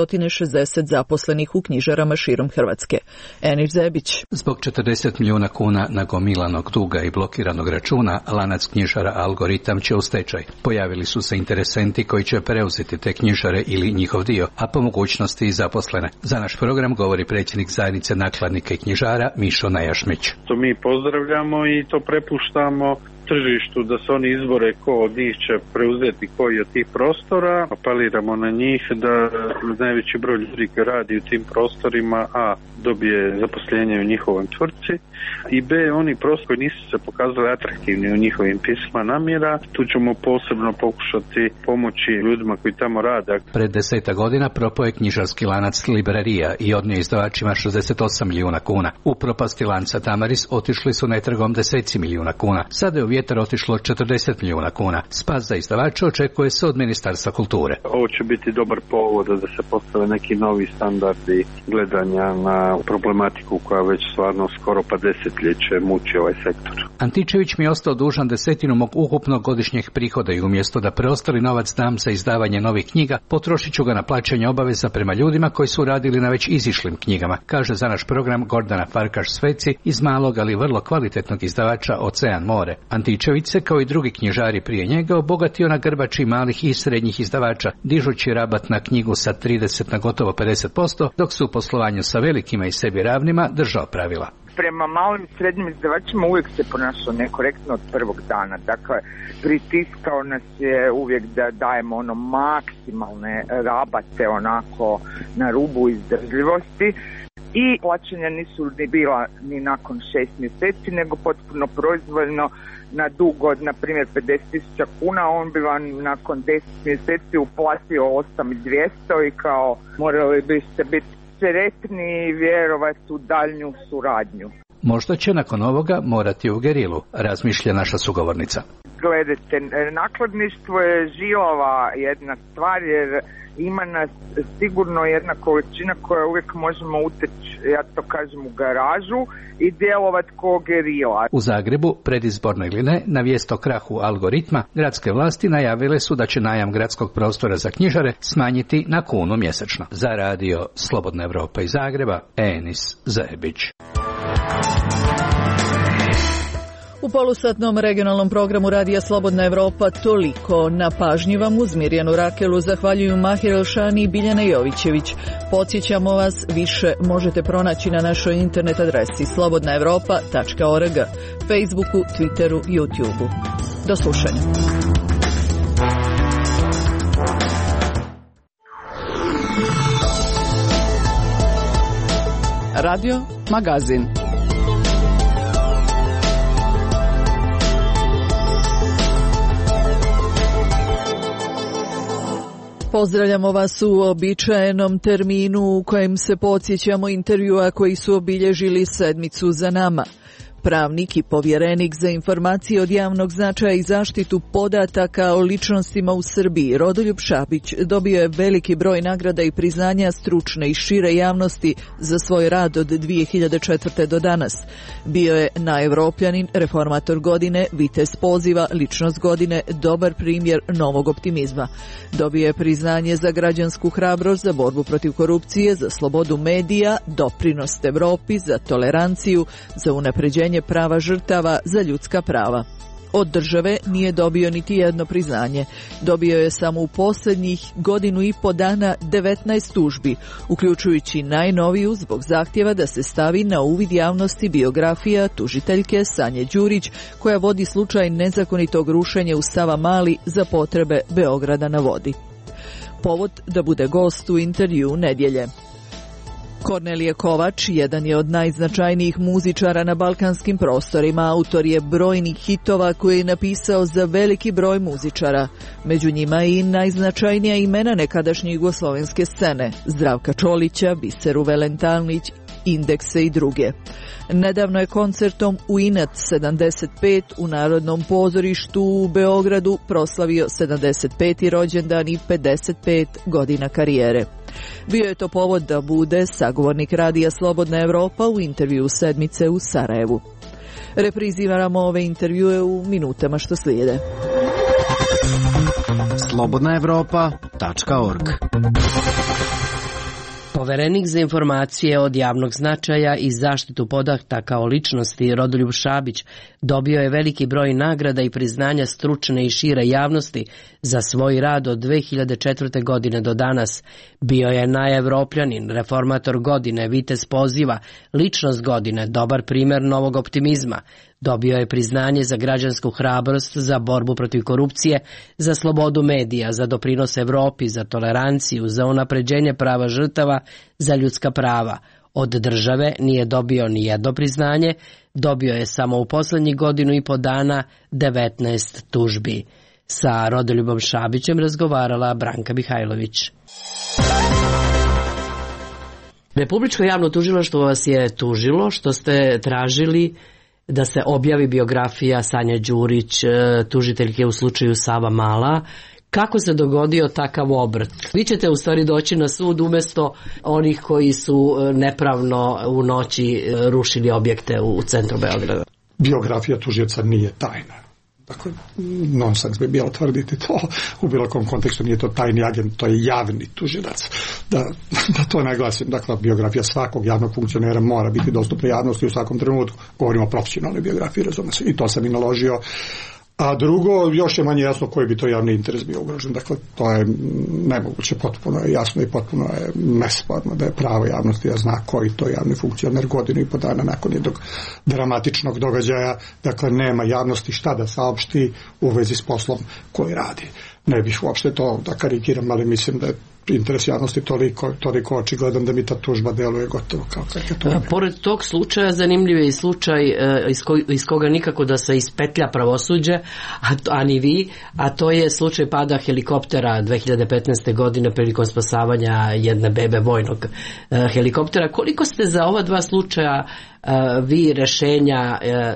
260 zaposlenih u knjižarama širom Hrvatske. Eniš Zebić.
Zbog 40 milijuna kuna nagomilanog duga i blokiranog računa, lanac knjižara Algoritam će u stečaj. Pojavili su se interesenti koji će preuzeti te knjižare ili njihov dio, a po mogućnosti i zaposlene. Za naš program govori predsjednik zajednice nakladnika i knjižara Mišo Najašmić.
To mi pozdravljamo i to prepuštamo tržištu da se oni izbore ko od njih će preuzeti koji od tih prostora. Apeliramo na njih da najveći broj ljudi koji radi u tim prostorima a dobije zaposlenje u njihovoj tvrtci i b oni prostori koji nisu se pokazali atraktivni u njihovim pisma namjera. Tu ćemo posebno pokušati pomoći ljudima koji tamo rade.
Pred 10 godina propao je knjižarski lanac Librarija i odnio izdavačima 68 milijuna kuna. U propasti lanca Tamaris otišli su netragom deseci milijuna kuna. Sada je u vjetar otišlo 40 milijuna kuna. Spas za izdavače očekuje se od Ministarstva kulture.
Ovo će biti dobar povod da se postave neki novi standardi gledanja na problematiku koja već stvarno skoro pa desetljeće muči ovaj sektor.
Antičević mi je ostao dužan 1/10 mog ukupnog godišnjeg prihoda i umjesto da preostali novac dam za izdavanje novih knjiga, potrošit ću ga na plaćanje obaveza prema ljudima koji su radili na već izišlim knjigama, kaže za naš program Gordana Farkaš-Sveci iz malog ali vrlo kvalitetnog izdavača Ocean more. Antičević se kao i drugi knjižari prije njega obogatio na grbači malih i srednjih izdavača, dižući rabat na knjigu sa 30 na gotovo 50%, dok su u poslovanju sa velikima i sebi ravnima držao pravila.
Prema malim i srednjim izdavačima uvijek se ponašao nekorektno od prvog dana. Dakle, pritiskao nas je uvijek da dajemo maksimalne rabate onako na rubu izdržljivosti. I plaćanja nisu ni bila ni nakon 6 mjeseci, nego potpuno proizvoljno na dug od, na primjer, 50.000 kuna, on bi vam nakon 10 mjeseci uplatio 8.200 i kao morali biste biti sretni i vjerovati u daljnju suradnju.
Možda će nakon ovoga morati u gerilu, razmišlja naša sugovornica.
Gledajte, nakladništvo je žilava jedna stvar jer ima nas sigurno jedna količina koja uvijek možemo uteći, ja to kažem, u garažu i djelovat ko gerila.
U Zagrebu, predizborno ili ne, na vijest o krahu algoritma, gradske vlasti najavile su da će najam gradskog prostora za knjižare smanjiti na 1 kunu mjesečno. Za radio Slobodna Evropa iz Zagreba, Enis Zajebić.
U polusatnom regionalnom programu Radija Slobodna Evropa toliko. Na pažnji vam uz Mirjanu Rakelu zahvaljuju Mahir Elšani i Biljana Jovićević. Podsjećamo vas, više možete pronaći na našoj internet adresi slobodnaevropa.org, Facebooku, Twitteru, YouTubeu. Do slušanja.
Radio Magazin.
Pozdravljamo vas u običajenom terminu u kojem se podsjećamo intervjua koji su obilježili sedmicu za nama. Pravnik i povjerenik za informacije od javnog značaja i zaštitu podataka o ličnostima u Srbiji, Rodoljub Šabić, dobio je veliki broj nagrada i priznanja stručne i šire javnosti za svoj rad od 2004. do danas. Bio je naevropljanin, reformator godine, vitez poziva, ličnost godine, dobar primjer novog optimizma. Dobio je priznanje za građansku hrabrost, za borbu protiv korupcije, za slobodu medija, doprinos Evropi, za toleranciju, za unapređenje prava žrtava, za ljudska prava. Od države nije dobio niti jedno priznanje. Dobio je samo u posljednjih 1,5 dana 19 tužbi, uključujući najnoviju zbog zahtjeva da se stavi na uvid javnosti biografija tužiteljke Sanje Đurić, koja vodi slučaj nezakonitog rušenja u Savamali za potrebe Beograda na vodi. Povod da bude gost u intervju nedjelje. Kornelije Kovač jedan je od najznačajnijih muzičara na balkanskim prostorima, autor je brojnih hitova koje je napisao za veliki broj muzičara. Među njima i najznačajnija imena nekadašnje jugoslovenske scene, Zdravka Čolića, Biseru Velentalnić, Indekse i druge. Nedavno je koncertom u Inat 75 u Narodnom pozorištu u Beogradu proslavio 75. rođendan i 55 godina karijere. Bio je to povod da bude sagovornik Radija Slobodna Evropa u intervju sedmice u Sarajevu. Repriziramo ove intervjue u minutama što slijede.
slobodnaevropa.org.
Poverenik za informacije od javnog značaja i zaštitu podataka o ličnosti Rodoljub Šabić dobio je veliki broj nagrada i priznanja stručne i šire javnosti za svoj rad od 2004. godine do danas. Bio je naevropljanin, reformator godine, vitez poziva, ličnost godine, dobar primjer novog optimizma. Dobio je priznanje za građansku hrabrost, za borbu protiv korupcije, za slobodu medija, za doprinos Evropi, za toleranciju, za unapređenje prava žrtava, za ljudska prava. Od države nije dobio ni jedno priznanje, dobio je samo u posljednjih 1,5 dana 19 tužbi. Sa Rodoljubom Šabićem razgovarala Branka Mihajlović. Republičko javno tužilaštvo vas je tužilo što ste tražili da se objavi biografija Sanje Đurić, tužiteljke u slučaju Savamala. Kako se dogodio takav obrt? Vi ćete u stvari doći na sud umjesto onih koji su nepravno u noći rušili objekte u centru Beograda.
Biografija tužioca nije tajna. Dakle, nonsens bi bilo tvrditi to. U bilo kom kontekstu nije to tajni agent, to je javni tužilac. Da to naglasim. Dakle, biografija svakog javnog funkcionera mora biti dostupna javnosti u svakom trenutku. Govorimo o profesionalnoj biografiji, razume se. I to sam i naložio. A drugo, još je manje jasno koji bi to javni interes bio ugrožen. Dakle, to je nemoguće, potpuno je jasno i potpuno je nesporno da je pravo javnosti da zna koji to javni funkcioner 1,5 dana nakon jednog dramatičnog događaja. Dakle, nema javnosti šta da saopšti u vezi s poslom koji radi. Ne bih uopšte to da karikiram, ali mislim da je interes javnosti toliko očigledan da mi ta tužba deluje gotovo kao karikatura.
Pored tog slučaja zanimljiv je i slučaj iz koga nikako da se ispetlja pravosuđe, a ni vi, a to je slučaj pada helikoptera 2015. godine prilikom spasavanja jedne bebe vojnog helikoptera. Koliko ste za ova dva slučaja vi rešenja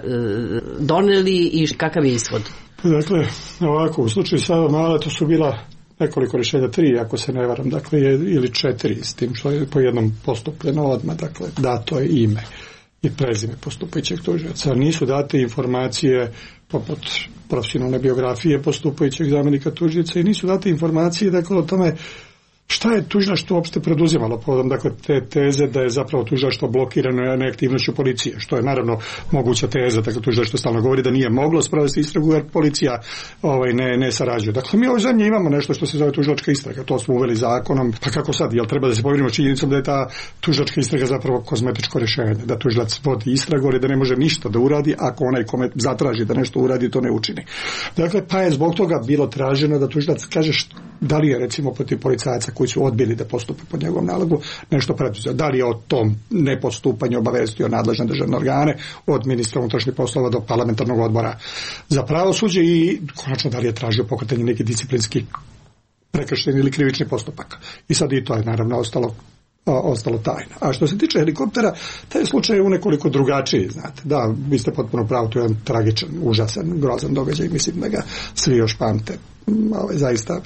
doneli i kakav je ishod?
Dakle, ovako, u slučaju Sava Male to su bila nekoliko rješenja, 3 ako se ne varam, dakle ili 4 s tim što je po jednom postupljeno odmah, dakle dato je ime i prezime postupajućeg tužioca. Nisu date informacije poput profesionalne biografije postupajućeg zamjenika tužioca i nisu date informacije dakle o tome šta je tužilaštvo uopšte preduzimalo povodom dakle te teze da je zapravo tužilaštvo blokirano neaktivnošću policije, što je naravno moguća teza, dakle tužilaštvo stalno govori da nije moglo sprovesti istragu jer policija ne sarađuje. Dakle mi u ovoj zemlji imamo nešto što se zove tužilačka istraga, to smo uveli zakonom, pa kako sad, jel treba da se pomirimo činjenicom da je ta tužilačka istraga zapravo kozmetičko rješenje, da tužilac vodi istragu ali da ne može ništa da uradi ako onaj kome zatraži da nešto uradi to ne učini. Dakle pa je zbog toga bilo traženo da tužilac kaže da li je recimo protiv policajaca koji su odbili da postupe pod njegovom nalogu nešto preduzeo. Da li je o tom nepostupanju obavestio nadležne državne organe od ministra unutrašnjih poslova do parlamentarnog odbora za pravosuđe i konačno da li je tražio pokretanje neki disciplinski prekršajni ili krivični postupak. I sad i to je naravno ostalo tajna. A što se tiče helikoptera, taj slučaj je u nekoliko drugačiji, znate. Da, vi ste potpuno pravo, to je jedan tragičan, užasan, grozan događaj, mislim da ga svi još pamte. Zaista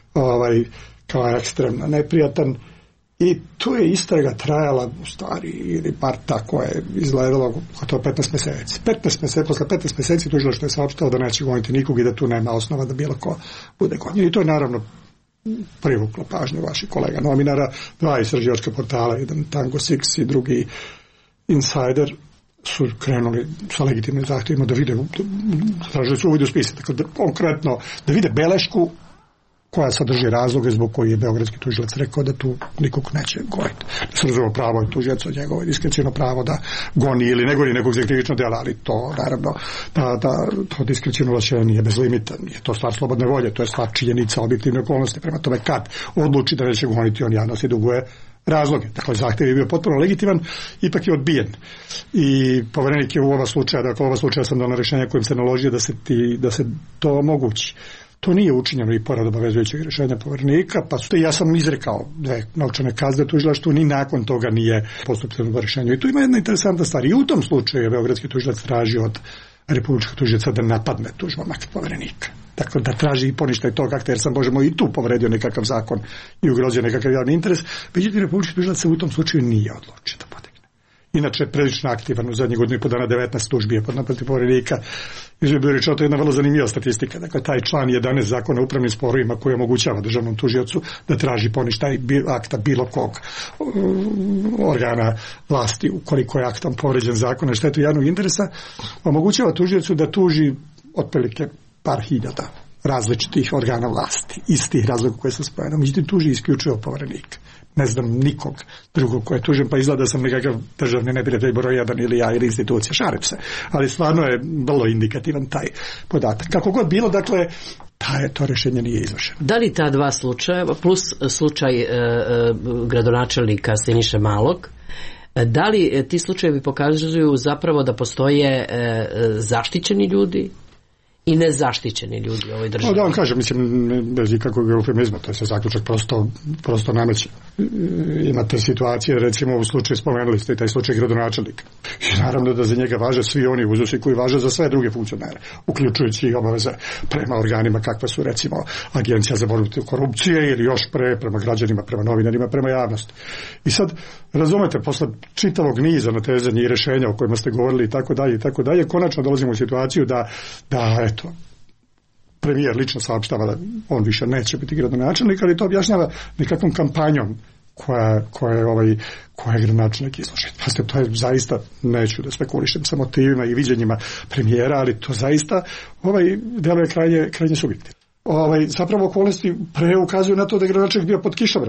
kao ekstremno neprijatan i tu je istraga trajala u stvari ili bar tako je izgledalo gotovo 15 mjeseci. Posle 15 mjeseci tužilaštvo je saopštilo da neće goniti nikog i da tu nema osnova da bilo ko bude gonjen. I to je naravno privuklo pažnju vaših kolega novinara, 2 istraživačka portala, jedan Tango 6 i drugi Insider su krenuli sa legitimnim zahtjevima da vide, tražili su uvid u spise, dakle konkretno da vide belešku koja sadrži razloge zbog koji je beogradski tužilac rekao da tu nikog neće goniti. Da se razumije pravo je tužilaca od njegovo diskrecijno pravo da goni ili ne goni nekog za krivično djela, ali to naravno da to diskrecijno ovlašćenje nije bez limita, nije to stvar slobodne volje, to je stvar činjenica objektivne okolnosti. Prema tome kad odluči da neće goniti, on javnosti duguje razloge. Dakle, zahtjev je bio potpuno legitiman, ipak je odbijen. I poverenik je u ova slučaja, dakle ova slučaja sam dao rješenja kojim se naložio da se to omogući. To nije učinjeno i pored obavezujućeg rješenja poverenika, pa ja sam izrekao 2 novčane kazne tužilaštvu, ni nakon toga nije postupljeno rješenje. I tu ima jedna interesantna stvar. I u tom slučaju je beogradski tužilac tražio od republičkog tužioca da napadne tužbom akt poverenika. Dakle, da traži i poništaj tog akta, jer sam, Bože moj, i tu povredio nekakav zakon i ugrozio nekakav javni interes. Međutim, republički tužilac se u tom slučaju nije odlučio da potegne. Inače je prilično aktivan u zadnjih godinu i po dana, 19 tužbi je pod naprotiv poverenika. Izbio bi rečeno, to je jedna vrlo zanimljiva statistika. Dakle, taj član 11 zakona o upravnim sporovima koji omogućava državnom tužiocu da traži poništaj akta bilo kog organa vlasti ukoliko je aktom povređen zakon na štetu javnog interesa, omogućava tužiocu da tuži otprilike par hiljada različitih organa vlasti iz tih razloga koje sam spomenuo. Međutim, tuži isključivo poverenika. Ne znam nikog drugog ko je tužen, pa izgleda da sam nekakav državni neprijatelj broj 1 ili ja ili institucija, šalim se. Ali stvarno je vrlo indikativan taj podatak. Kako god bilo, dakle, to rješenje nije izvršeno.
Da li ta dva slučaja, plus slučaj gradonačelnika Siniše Malog, da li ti slučajevi pokazuju zapravo da postoje zaštićeni ljudi i nezaštićeni ljudi u ovoj državi?
Da vam kažem, mislim, bez ikakvog eufemizma, to je se zaključak prosto nameće. Imate situacije, recimo u slučaju, spomenuli ste taj slučaj gradonačelnika. I naravno da za njega važe svi oni uzusi koji važe za sve druge funkcionere, uključujući i obaveze prema organima kakve su recimo Agencija za borbu protiv korupcije ili još prema građanima, prema novinarima, prema javnosti. I sad, razumete, posle čitavog niza natezanja i rješenja o kojima ste govorili i tako dalje, konačno dolazimo u situaciju da eto, premijer lično saopštava da on više neće biti gradonačelnik, ali to objašnjava nekakvom kampanjom koja je gradonačelnik izložen. Pazite, to je zaista, neću da spekulišem sa motivima i viđenjima premijera, ali to zaista deluje krajnje subjektivno. Zapravo okolnosti ukazuju na to da je gradonačelnik bio pod kišobranom.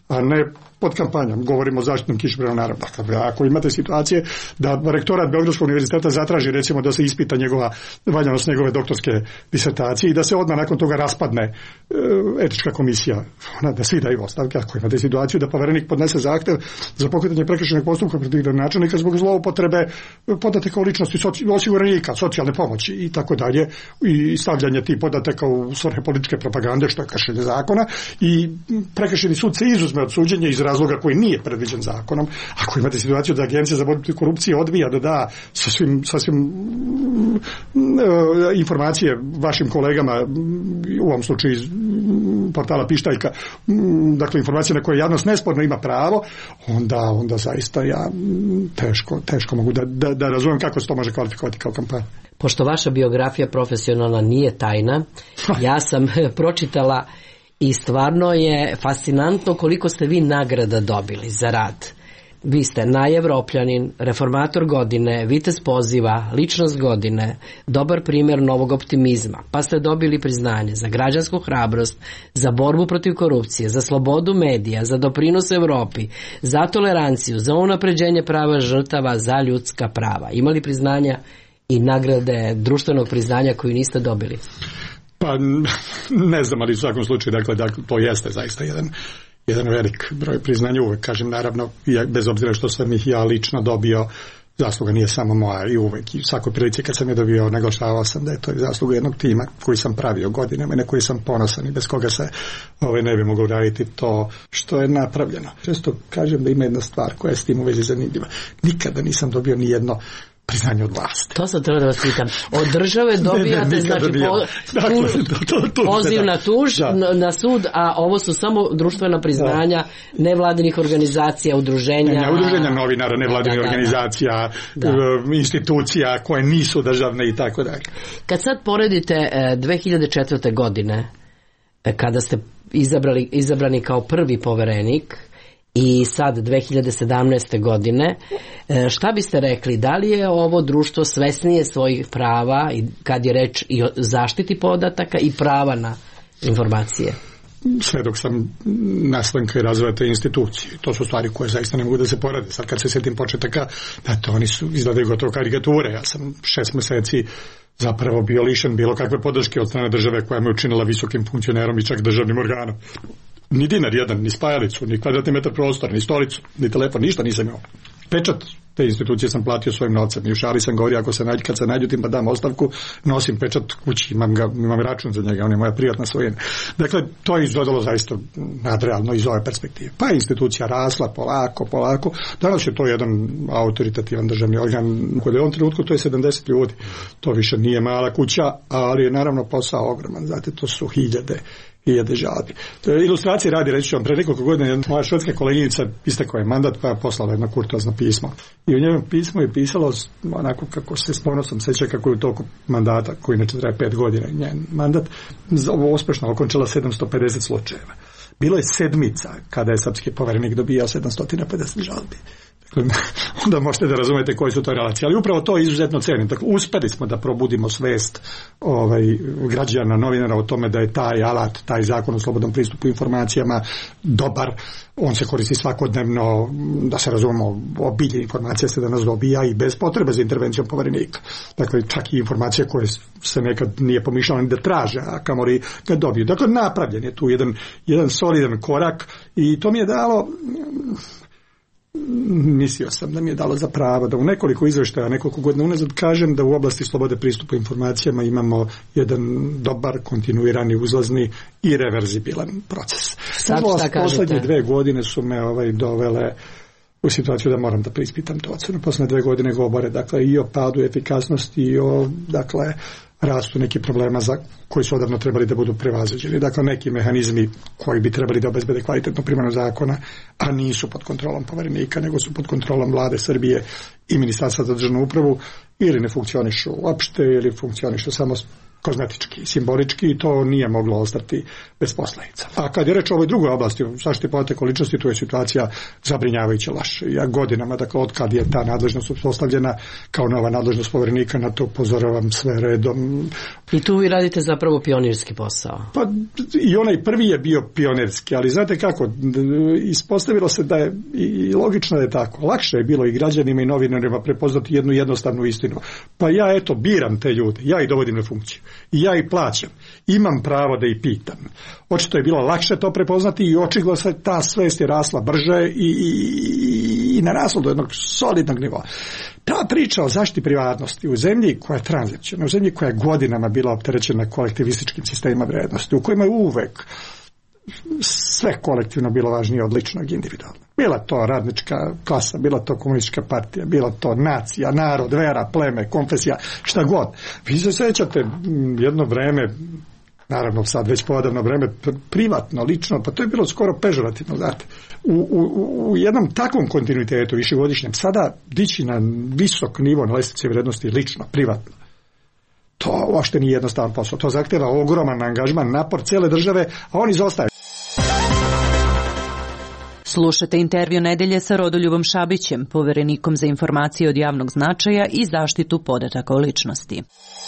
a ne pod kampanjom. Govorimo o zaštitnom kišobranom, naravno. Ako imate situacije da rektorat Beogradskog univerziteta zatraži recimo da se ispita valjanost njegove doktorske disertacije i da se odmah nakon toga raspadne etička komisija, da svi daju ostavke. Ako imate situaciju da poverenik podnese zahtev za pokretanje prekršajnog postupka protiv gradonačelnika zbog zloupotrebe podataka o ličnosti osiguranika, socijalne pomoći i tako dalje, i stavljanje tih podataka u svrhe političke propagande, što je kršenje zakona, i prekršajni sud se izuzme od suđenja iz razloga koji nije predviđen zakonom. Ako imate situaciju da Agencija za borbu protiv korupcije odbija da da sasvim informacije vašim kolegama, u ovom slučaju iz portala Pištaljka, dakle informacije na koje javnost nesporno ima pravo, onda zaista ja teško mogu da razumem kako se to može kvalifikovati kao kampanja.
Pošto vaša biografija profesionalna nije tajna, ja sam pročitala i stvarno je fascinantno koliko ste vi nagrada dobili za rad. Vi ste najevropljanin, reformator godine, vitez poziva, ličnost godine, dobar primjer novog optimizma, pa ste dobili priznanje za građansku hrabrost, za borbu protiv korupcije, za slobodu medija, za doprinos Europi, za toleranciju, za unapređenje prava žrtava, za ljudska prava. Imali priznanja i nagrade društvenog priznanja koju niste dobili?
Pa ne znam, ali u svakom slučaju dakle to jeste zaista jedan velik broj priznanja. Uvek kažem, naravno, bez obzira što sam ih ja lično dobio, zasluga nije samo moja, i uvek i u svakoj prilici kad sam je dobio naglašavao sam da je to zasluga jednog tima koji sam pravio godinama i na koji sam ponosan i bez koga se ne bi mogao raditi to što je napravljeno. Često kažem da ima jedna stvar koja je s tim u vezi zanimljiva. Nikada nisam dobio ni jedno priznanje od vlasti.
To sam treba da vas pitam. Od države dobijate poziv na tuž, na sud, a ovo su samo društvena priznanja nevladinih organizacija, udruženja.
Udruženja novinara, nevladinih organizacija, institucija koje nisu državne i tako dalje.
Kad sad poredite 2004. godine, kada ste izabrani kao prvi poverenik, i sad 2017. godine, šta biste rekli, da li je ovo društvo svesnije svojih prava i kad je reč i o zaštiti podataka i prava na informacije?
Sve dok sam naslenka i razvoja te institucije. To su stvari koje zaista ne mogu da se porede. Sad kad se sjetim početaka, oni su izgledaju gotovo karikature. Ja sam 6 meseci zapravo bio lišen bilo kakve podrške od strane države koja me učinila visokim funkcionerom i čak državnim organom. Ni dinar jedan, ni spajalicu, ni kvadratni metar prostora, ni stolicu, ni telefon, ništa nisam imao. Pečat te institucije sam platio svojim novcem i u šali sam govorio, kad se nađutim pa dam ostavku, nosim pečat kući, imam račun za njega, on je moja privatna svojina. Dakle, to je izgledalo zaista nadrealno iz ove perspektive. Pa je institucija rasla polako. Danas je to jedan autoritativan državni organ. U ovom trenutku to je 70 ljudi. To više nije mala kuća, ali je naravno posao ogroman. Znate, to su hiljade žalbi. Ilustracije radi, reći ću vam, pre nekoliko godina moja švedska koleginica istekao je mandat pa je poslala jedno kurtoazno pismo. I u njenom pismu je pisalo onako kako se s ponosom seća kako je u toku mandata, koji inače traje 5 godina, njen mandat, ovo uspešno okončala 750 slučajeva. Bilo je sedmica kada je srpski poverenik dobijao 750 žalbi. Onda možete da razumete koje su to relacije, ali upravo to izuzetno cenim. Dakle, uspeli smo da probudimo svest građana, novinara o tome da je taj alat, taj zakon o slobodnom pristupu informacijama dobar, on se koristi svakodnevno, da se razumemo, obilje informacija se danas dobija i bez potrebe za intervencijom poverenika. Dakle, čak i informacije koje se nekad nije pomišljalo ni da traže, a kamoli ga dobiju. Dakle, napravljen je tu jedan solidan korak i to mi je dalo... Mislio sam da mi je dalo za pravo da u nekoliko izveštaja, nekoliko godina unazad kažem da u oblasti slobode pristupa informacijama imamo jedan dobar, kontinuirani, uzlazni i reverzibilan proces. Poslednje 2 godine su me dovele u situaciju da moram da preispitam to ocenu. Poslednje 2 godine govore i o padu efikasnosti i o rastu nekih problema koji su odavno trebali da budu prevaziđeni. Dakle, neki mehanizmi koji bi trebali da obezbede kvalitetnu primjenu zakona, a nisu pod kontrolom poverenika, nego su pod kontrolom Vlade Srbije i Ministarstva za državnu upravu, ili ne funkcionišu uopšte, ili funkcionišu samo kozmetički, simbolički i to nije moglo ostati bez posledica. A kad je reč o ovoj drugoj oblasti, zaštiti podataka o ličnosti, tu je situacija zabrinjavajuća loša. Ja godinama, dakle, od kad je ta nadležnost uspostavljena kao nova nadležnost Poverenika, na to upozoravam sve redom.
I tu vi radite zapravo pionirski posao.
Pa i onaj prvi je bio pionirski, ali znate kako, ispostavilo se da je, i logično da je tako, lakše je bilo i građanima i novinarima prepoznati jednu jednostavnu istinu. Pa ja eto biram te ljude, ja ih dovodim na funkciju. I ja ih plaćam. Imam pravo da ih pitam. Očito je bilo lakše to prepoznati i očigledno se ta svest je rasla brže i narasla do jednog solidnog nivoa. Ta priča o zaštiti privatnosti u zemlji koja je tranzicijna, u zemlji koja je godinama bila opterećena kolektivističkim sistemima vrednosti, u kojima je uvek sve kolektivno bilo važnije od ličnog individualnog. Bila to radnička klasa, bila to komunistička partija, bila to nacija, narod, vera, pleme, konfesija, šta god. Vi se sećate jedno vreme, naravno sad već poodavno vreme, privatno, lično, pa to je bilo skoro pežorativno, znate. U jednom takvom kontinuitetu višegodišnjem, sada dići na visok nivo na lestvici vrednosti lično, privatno, to uopšte nije jednostavan posao. To zahteva ogroman angažman, napor cele države, a oni izostaju.
Slušate intervju nedelje sa Rodoljubom Šabićem, poverenikom za informacije od javnog značaja i zaštitu podataka o ličnosti.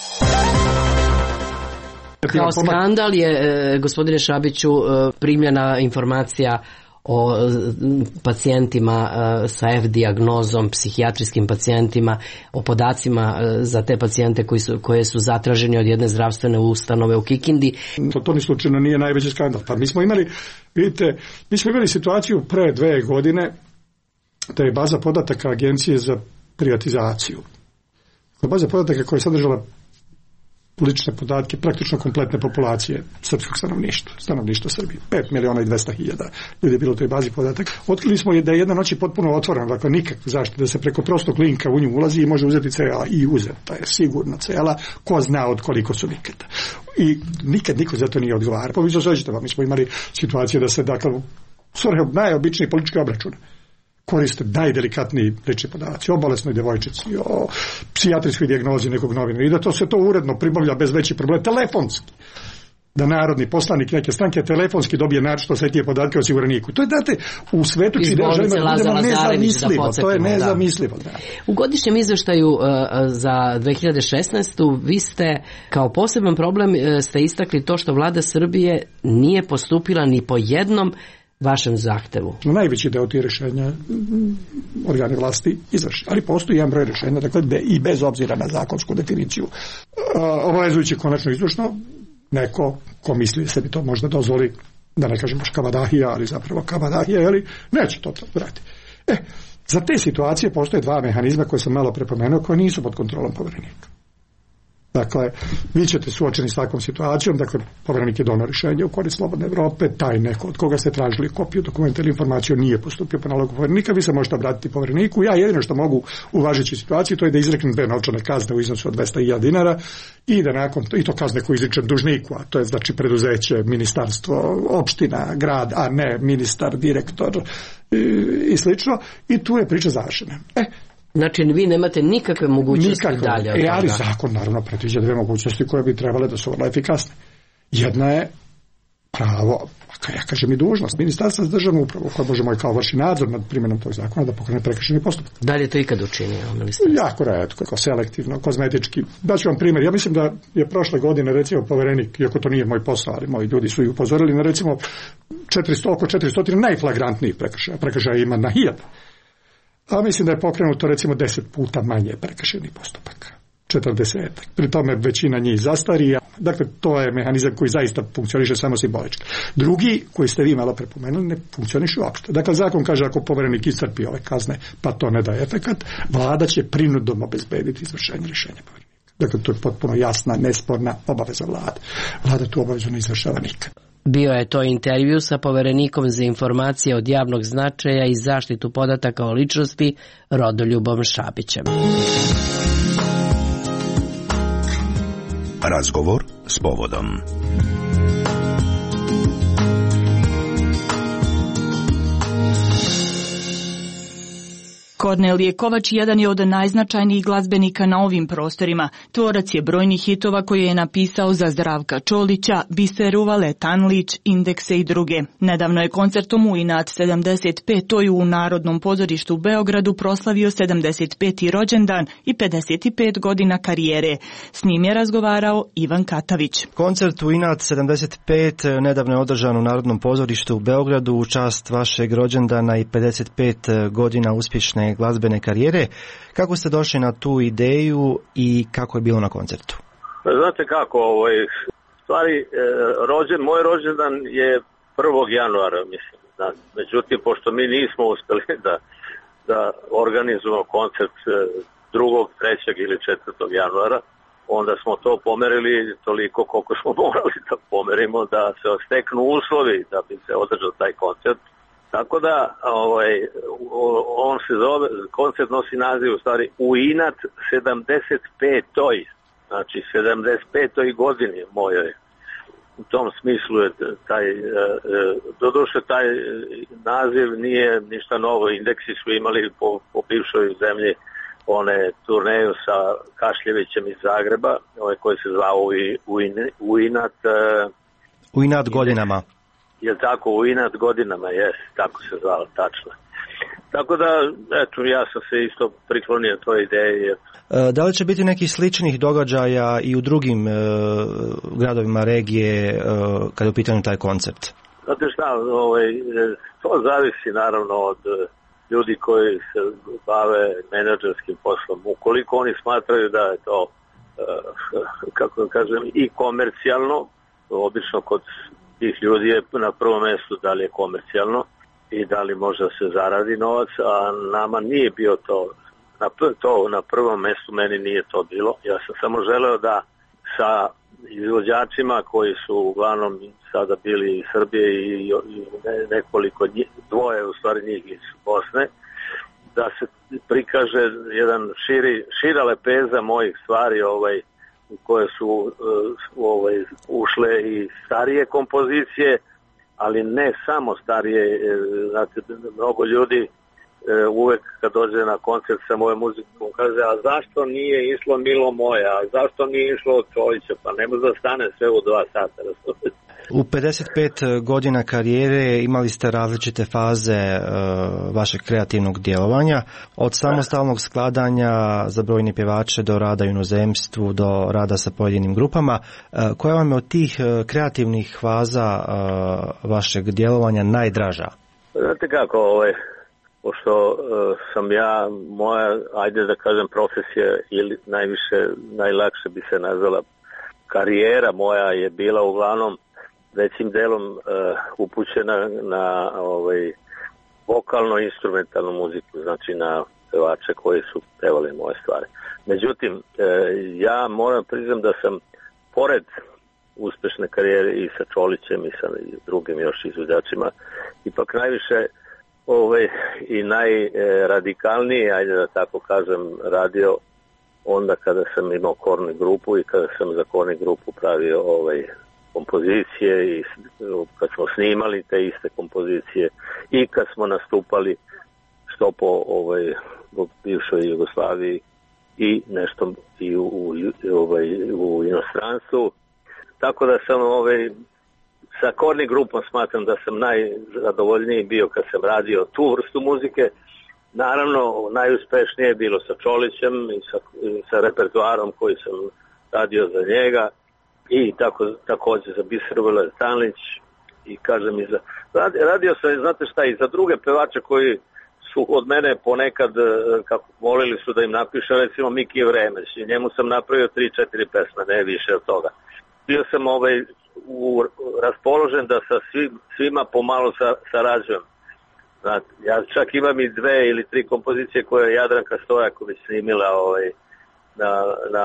Kao skandal je, gospodine Šabiću, primljena informacija o pacijentima sa F dijagnozom, psihijatrijskim pacijentima, o podacima za te pacijente koje su zatraženi od jedne zdravstvene ustanove u Kikindi.
To ni slučajno nije najveći skandal. Pa mi smo imali, vidite, situaciju pre 2 godine da je baza podataka Agencije za privatizaciju. Baza podataka koja je sadržala lične podatke praktično kompletne populacije srpskog stanovništva Srbije. 5.200.000 ljudi je bilo u toj bazi podataka. Otkrili smo da je jedna noć potpuno otvorena, dakle nikakve zaštite, da se preko prostog linka u nju ulazi i može uzeti cela i uzeta je sigurno cela, ko zna od koliko su nikada. I nikad niko za to nije odgovarao. Pa vi zađete vam, mi smo imali situacije da se, dakle, svrhe najobičniji politički obračun koriste najdelikatniji lični podaci o bolesnoj devojčici, o psihijatrijskoj dijagnozi nekog novinara i da to se to uredno pribavlja bez većih problema, telefonski. Da narodni poslanik neke stranke telefonski dobije naročito osetljive podatke o osiguraniku. To je, date, u svetu čiji državima budemo nezamislivo. To je nezamislivo. Da.
U godišnjem izveštaju za 2016. vi ste kao poseban problem ste istakli to što vlada Srbije nije postupila ni po jednom vašem zahtevu.
Najveći deo tih rješenja organi vlasti izvrši, ali postoji jedan broj rješenja, dakle, i bez obzira na zakonsku definiciju obavezujući konačno izvršno, neko ko misli sebi to možda dozvoli, da ne kažem baš kavadahija, ali zapravo kavadahija, ali neće to raditi. Za te situacije postoje 2 mehanizma koje sam malo prepomenuo, koje nisu pod kontrolom Poverenika. Dakle, vi ćete suočeni s takvom situacijom, dakle, Poverenik je donio rješenje u korist Slobodne Evrope, taj neko od koga ste tražili kopiju dokumenta ili informaciju nije postupio po nalogu Poverenika, vi se možete obratiti Povereniku. Ja jedino što mogu u važećoj situaciji, to je da izreknem 2 novčane kazne u iznosu od 200.000 dinara i da nakon, i to kazne koje izričem dužniku, a to je znači preduzeće, ministarstvo, opština, grad, a ne ministar, direktor i slično, i tu je priča završena.
Znači, vi nemate nikakve mogućnosti dalje od toga.
Ali zakon naravno predviđa 2 mogućnosti koje bi trebale da su vrlo efikasne. Jedna je pravo, ja kažem i dužnost, Ministarstva za državnu upravu, koja možemo i kao vrši nadzor nad primjenom tog zakona da pokrene prekršajni postupak.
Da li je to ikad učinio?
Jako retko, selektivno, kozmetički. Daću vam primjer. Ja mislim da je prošle godine, recimo, Poverenik, iako to nije moj posao, ali moji ljudi su i upozorili na, recimo, oko 400 najflagrantnijih prekršaja. Prekršaja ima na 1000. A mislim da je pokrenuto recimo 10 puta manje prekršajnih postupaka. 40. Pri tome većina njih zastarija. Dakle, to je mehanizam koji zaista funkcioniše samo simbolički. Drugi, koji ste vi malo prepomenuli, ne funkcioniše uopšte. Dakle, zakon kaže ako Poverenik iscrpi ove kazne, pa to ne daje efekat, vlada će prinudom obezbediti izvršenje rješenja Poverenika. Dakle, to je potpuno jasna, nesporna obaveza vlade. Vlada tu obavezu ne izvršava nikad.
Bio je to intervju sa poverenikom za informacije od javnog značaja i zaštitu podataka o ličnosti Rodoljubom Šabićem.
Razgovor s povodom.
Kornelije Kovač jedan je od najznačajnijih glazbenika na ovim prostorima. Tvorac je brojnih hitova koje je napisao za Zdravka Čolića, Biseru, Valetan Lić, Indekse i druge. Nedavno je koncertom u Inat 75. u Narodnom pozorištu u Beogradu proslavio 75. rođendan i 55 godina karijere. S njim je razgovarao Ivan Katavić.
Koncert u Inat 75 nedavno je održan u Narodnom pozorištu u Beogradu u čast vašeg rođendana i 55 godina uspješne glazbene karijere. Kako ste došli na tu ideju i kako je bilo na koncertu?
Znate kako, stvari, moj rođendan je 1. januara, mislim. Međutim, pošto mi nismo uspjeli da organizujemo koncert 2., 3. ili 4. januara, onda smo to pomerili toliko koliko smo morali da pomerimo da se steknu uslovi da bi se održao taj koncert. Tako da on se zove, koncert nosi naziv u stvari U inat 75. Znači 75. godini mojoj. U tom smislu je doduše taj naziv nije ništa novo. Indeksi su imali po bivšoj zemlji one turneju sa Kašljevićem iz Zagreba, koji se zvao
U inat godinama.
Je tako, U inat godinama, tako se zvalo, tačno. Tako da, eto, ja sam se isto priklonio toj ideji.
Da li će biti nekih sličnih događaja i u drugim gradovima regije kada je u pitanju taj koncert?
Znate šta, to zavisi naravno od ljudi koji se bave menadžerskim poslom. Ukoliko oni smatraju da je to, kako da kažem, i komercijalno, obično kod tih ljudi je na prvom mjestu da li je komercijalno i da li može se zaradi novac, a nama nije bio to na prvom mjestu, meni nije to bilo. Ja sam samo želeo da sa izvođačima koji su uglavnom sada bili iz Srbije i nekoliko, dvoje u stvari njih iz Bosne, da se prikaže jedan šira lepeza mojih stvari u koje su ušle i starije kompozicije, ali ne samo starije. Znate, mnogo ljudi uvek kad dođe na koncert sa moje muzikom kaže, a zašto nije išlo Milo moja, a zašto nije išlo od Čolića, pa ne može da stane sve u 2 sata.
U 55 godina karijere imali ste različite faze vašeg kreativnog djelovanja, od samostalnog skladanja za brojne pjevače do rada u inozemstvu, do rada sa pojedinim grupama. Koja vam je od tih kreativnih faza vašeg djelovanja najdraža?
Znate kako, pošto sam ja, moja, ajde da kažem, profesija ili najlakše bi se nazvala karijera moja je bila uglavnom većim delom upućena na vokalno-instrumentalnu muziku, znači na pevače koji su pevali moje stvari. Međutim, ja moram priznam da sam pored uspešne karijere i sa Čolićem i sa drugim još izvođačima ipak najviše i najradikalnije, ajde da tako kažem, radio onda kada sam imao Korni grupu i kada sam za Korni grupu pravio kompozicije i kad smo snimali te iste kompozicije i kad smo nastupali što po bivšoj Jugoslaviji i nešto i u inostranstvu. Tako da sam sa Korni grupom smatram da sam najzadovoljniji bio kad sam radio tu vrstu muzike. Naravno, najuspešnije je bilo sa Čolićem i sa repertoarom koji sam radio za njega i također za Biseru Tanlić i kažem i radio sam, znate šta, i za druge pevače koji su od mene ponekad, kako molili su da im napišem, recimo Miki Vremeš, i njemu sam napravio 3-4 pesme, ne više od toga. Bio sam raspoložen da sa svima pomalo sarađujem. Znate, ja čak imam i 2 ili 3 kompozicije koje je Jadranka Stojaković snimila na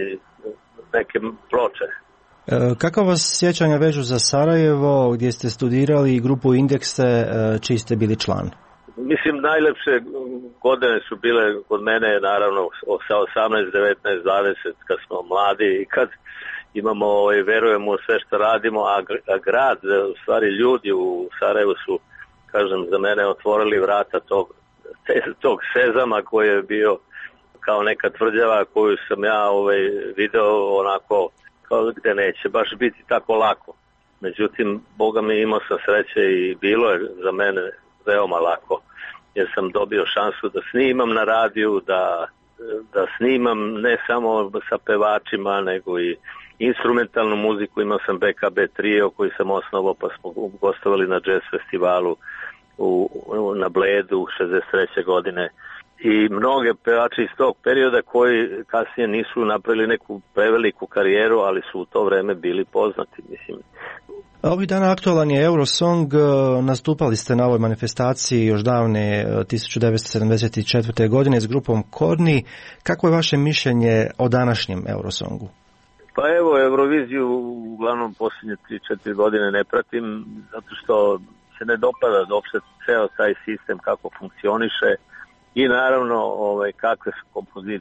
neke ploče.
Kako vas sjećanja vežu za Sarajevo, gdje ste studirali grupu Indekse, čiji ste bili član?
Mislim, najlepše godine su bile kod mene, naravno, sa 18, 19, 20, kad smo mladi i kad imamo, verujemo u sve što radimo, a grad, u stvari ljudi u Sarajevu su, kažem, za mene otvorili vrata tog tog Sezama koji je bio kao neka tvrđava koju sam ja video onako kao gde neće baš biti tako lako. Međutim, Boga mi, imao sam sreće i bilo je za mene veoma lako, jer sam dobio šansu da snimam na radiju, da snimam ne samo sa pevačima, nego i instrumentalnu muziku. Imao sam BKB trio koji sam osnovao, pa smo gostovali na jazz festivalu na Bledu 63. godine. I mnoge pevače iz tog perioda koji kasnije nisu napravili neku preveliku karijeru, ali su u to vreme bili poznati, mislim.
Ovih dana aktualan je Eurosong, nastupali ste na ovoj manifestaciji još davne 1974. godine s grupom Korni. Kako je vaše mišljenje o današnjem Eurosongu?
Pa evo, Euroviziju uglavnom posljednje 3-4 godine ne pratim, zato što se ne dopada da uopšte ceo taj sistem kako funkcioniše i naravno kakve su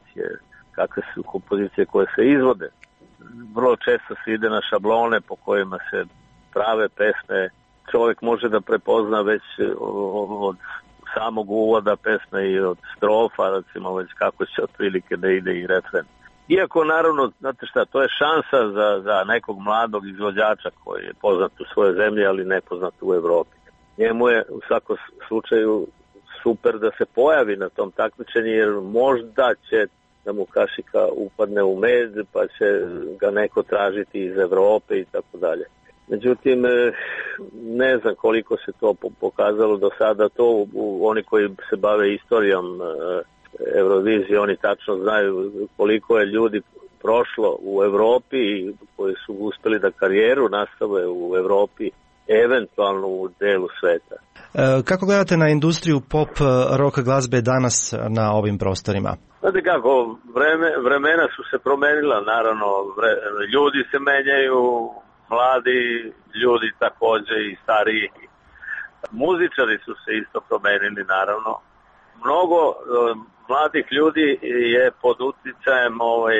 kompozicije koje se izvode. Vrlo često se ide na šablone po kojima se prave pesme. Čovjek može da prepozna već od samog uvoda pesme i od strofa, recimo već kako će otprilike da ide i refren. Iako naravno, znate šta, to je šansa za nekog mladog izvođača koji je poznat u svojoj zemlji, ali nepoznat u Evropi. Njemu je u svakom slučaju super da se pojavi na tom takmičenju, jer možda će da mu kašika upadne u med, pa će ga neko tražiti iz Evrope i tako dalje. Međutim, ne znam koliko se to pokazalo do sada. To oni koji se bave istorijom Eurovizije, oni tačno znaju koliko je ljudi prošlo u Evropi i koji su uspeli da karijeru nastave u Evropi, eventualno u delu sveta.
Kako gledate na industriju pop rock glazbe danas na ovim prostorima?
Znate kako, vremena su se promenila, naravno, ljudi se menjaju, mladi ljudi takođe i stariji. Muzičari su se isto promenili, naravno. Mnogo mladih ljudi je pod uticajem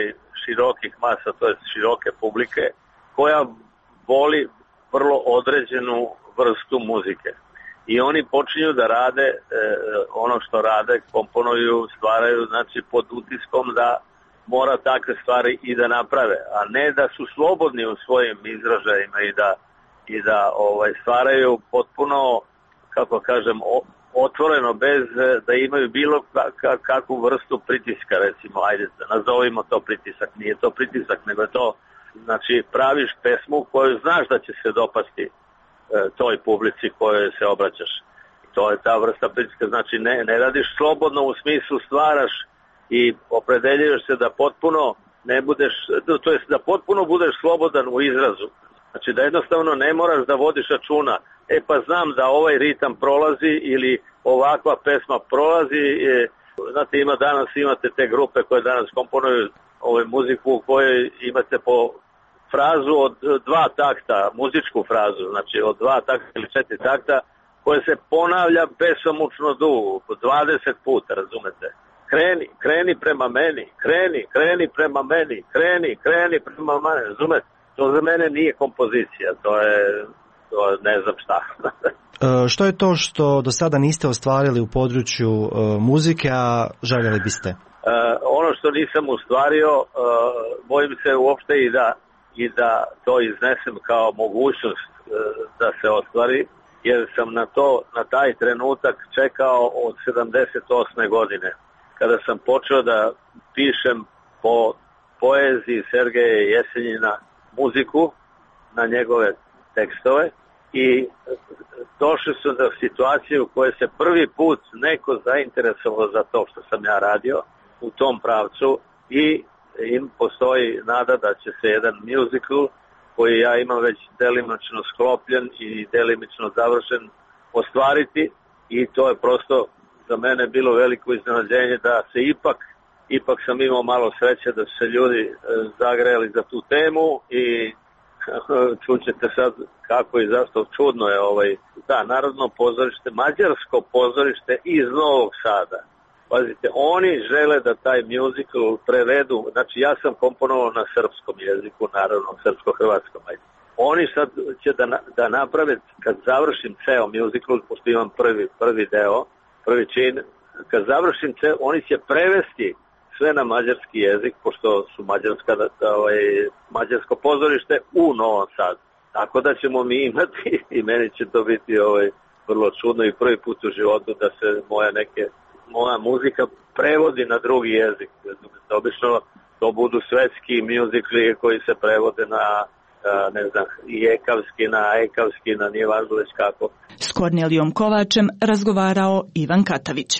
širokih masa, to je široke publike, koja voli vrlo određenu vrstu muzike. I oni počinju da rade ono što rade, komponuju, stvaraju, znači pod utiskom da mora takve stvari i da naprave, a ne da su slobodni u svojim izražajima i da stvaraju potpuno, kako kažem, otvoreno, bez da imaju bilo kakvu vrstu pritiska, recimo, ajde, nazovimo to pritisak, nije to pritisak, nego je to, znači, praviš pesmu koju znaš da će se dopasti toj publici kojoj se obraćaš. To je ta vrsta pritiska, znači ne radiš slobodno u smislu stvaraš i opredeljuješ se da potpuno ne budeš, to jest da potpuno budeš slobodan u izrazu. Znači da jednostavno ne moraš da vodiš računa, pa znam da ovaj ritam prolazi ili ovakva pesma prolazi. Znate, imate te grupe koje danas komponuju muziku u kojoj imate po frazu od 2 takta, muzičku frazu, znači od 2 takta ili 4 takta, koja se ponavlja besomučno dugo, 20 puta, razumete. Kreni prema meni, kreni prema meni, kreni prema meni, razumete. To za mene nije kompozicija, to je ne znam šta.
Što je to što do sada niste ostvarili u području muzike, a željeli biste?
Ono što nisam ostvario, bojim se uopšte i da to iznesem kao mogućnost da se ostvari, jer sam na taj trenutak čekao od 78. godine, kada sam počeo da pišem po poeziji Sergeja Jesenjina muziku na njegove tekstove i došli su do situacije u kojoj se prvi put neko zainteresovao za to što sam ja radio u tom pravcu i im postoji nada da će se jedan musical koji ja imam već delimično sklopljen i delimično završen ostvariti i to je prosto za mene bilo veliko iznenađenje da se ipak sam imao malo sreće da su se ljudi zagrejali za tu temu i čućete sad kako i zašto čudno je Narodno pozorište, mađarsko pozorište iz Novog Sada. Pazite, oni žele da taj musical prevedu, znači ja sam komponovao na srpskom jeziku, naravno srpsko-hrvatskom. Oni sad će da naprave, kad završim ceo musical, pošto imam prvi deo, prvi čin, kad završim, oni će prevesti sve na mađarski jezik, pošto su mađarsko pozorište u Novom Sadu. Tako da ćemo mi imati, i meni će to biti vrlo čudno i prvi put u životu da se moja muzika prevodi na drugi jezik. Obično to budu svetski muzikli koji se prevode na i ekavski, nije važno već kako.
S Kornelijom Kovačem razgovarao Ivan Katavić.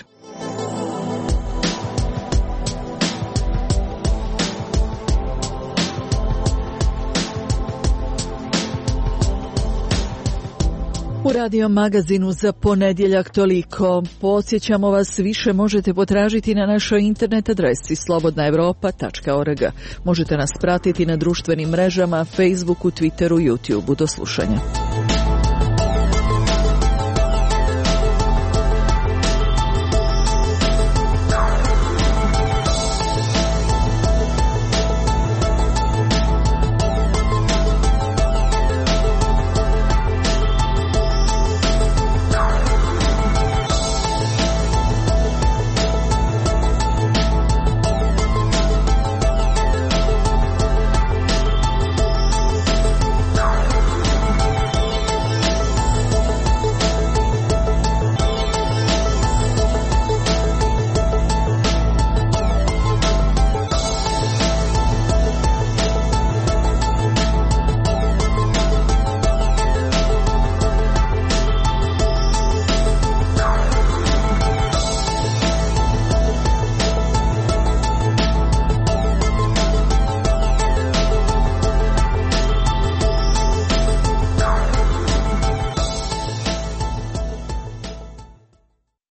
U Radio magazinu za ponedjeljak toliko. Podsjećamo vas, više možete potražiti na našoj internet adresi slobodnaevropa.org. Možete nas pratiti na društvenim mrežama, Facebooku, Twitteru, YouTubeu. Do slušanja.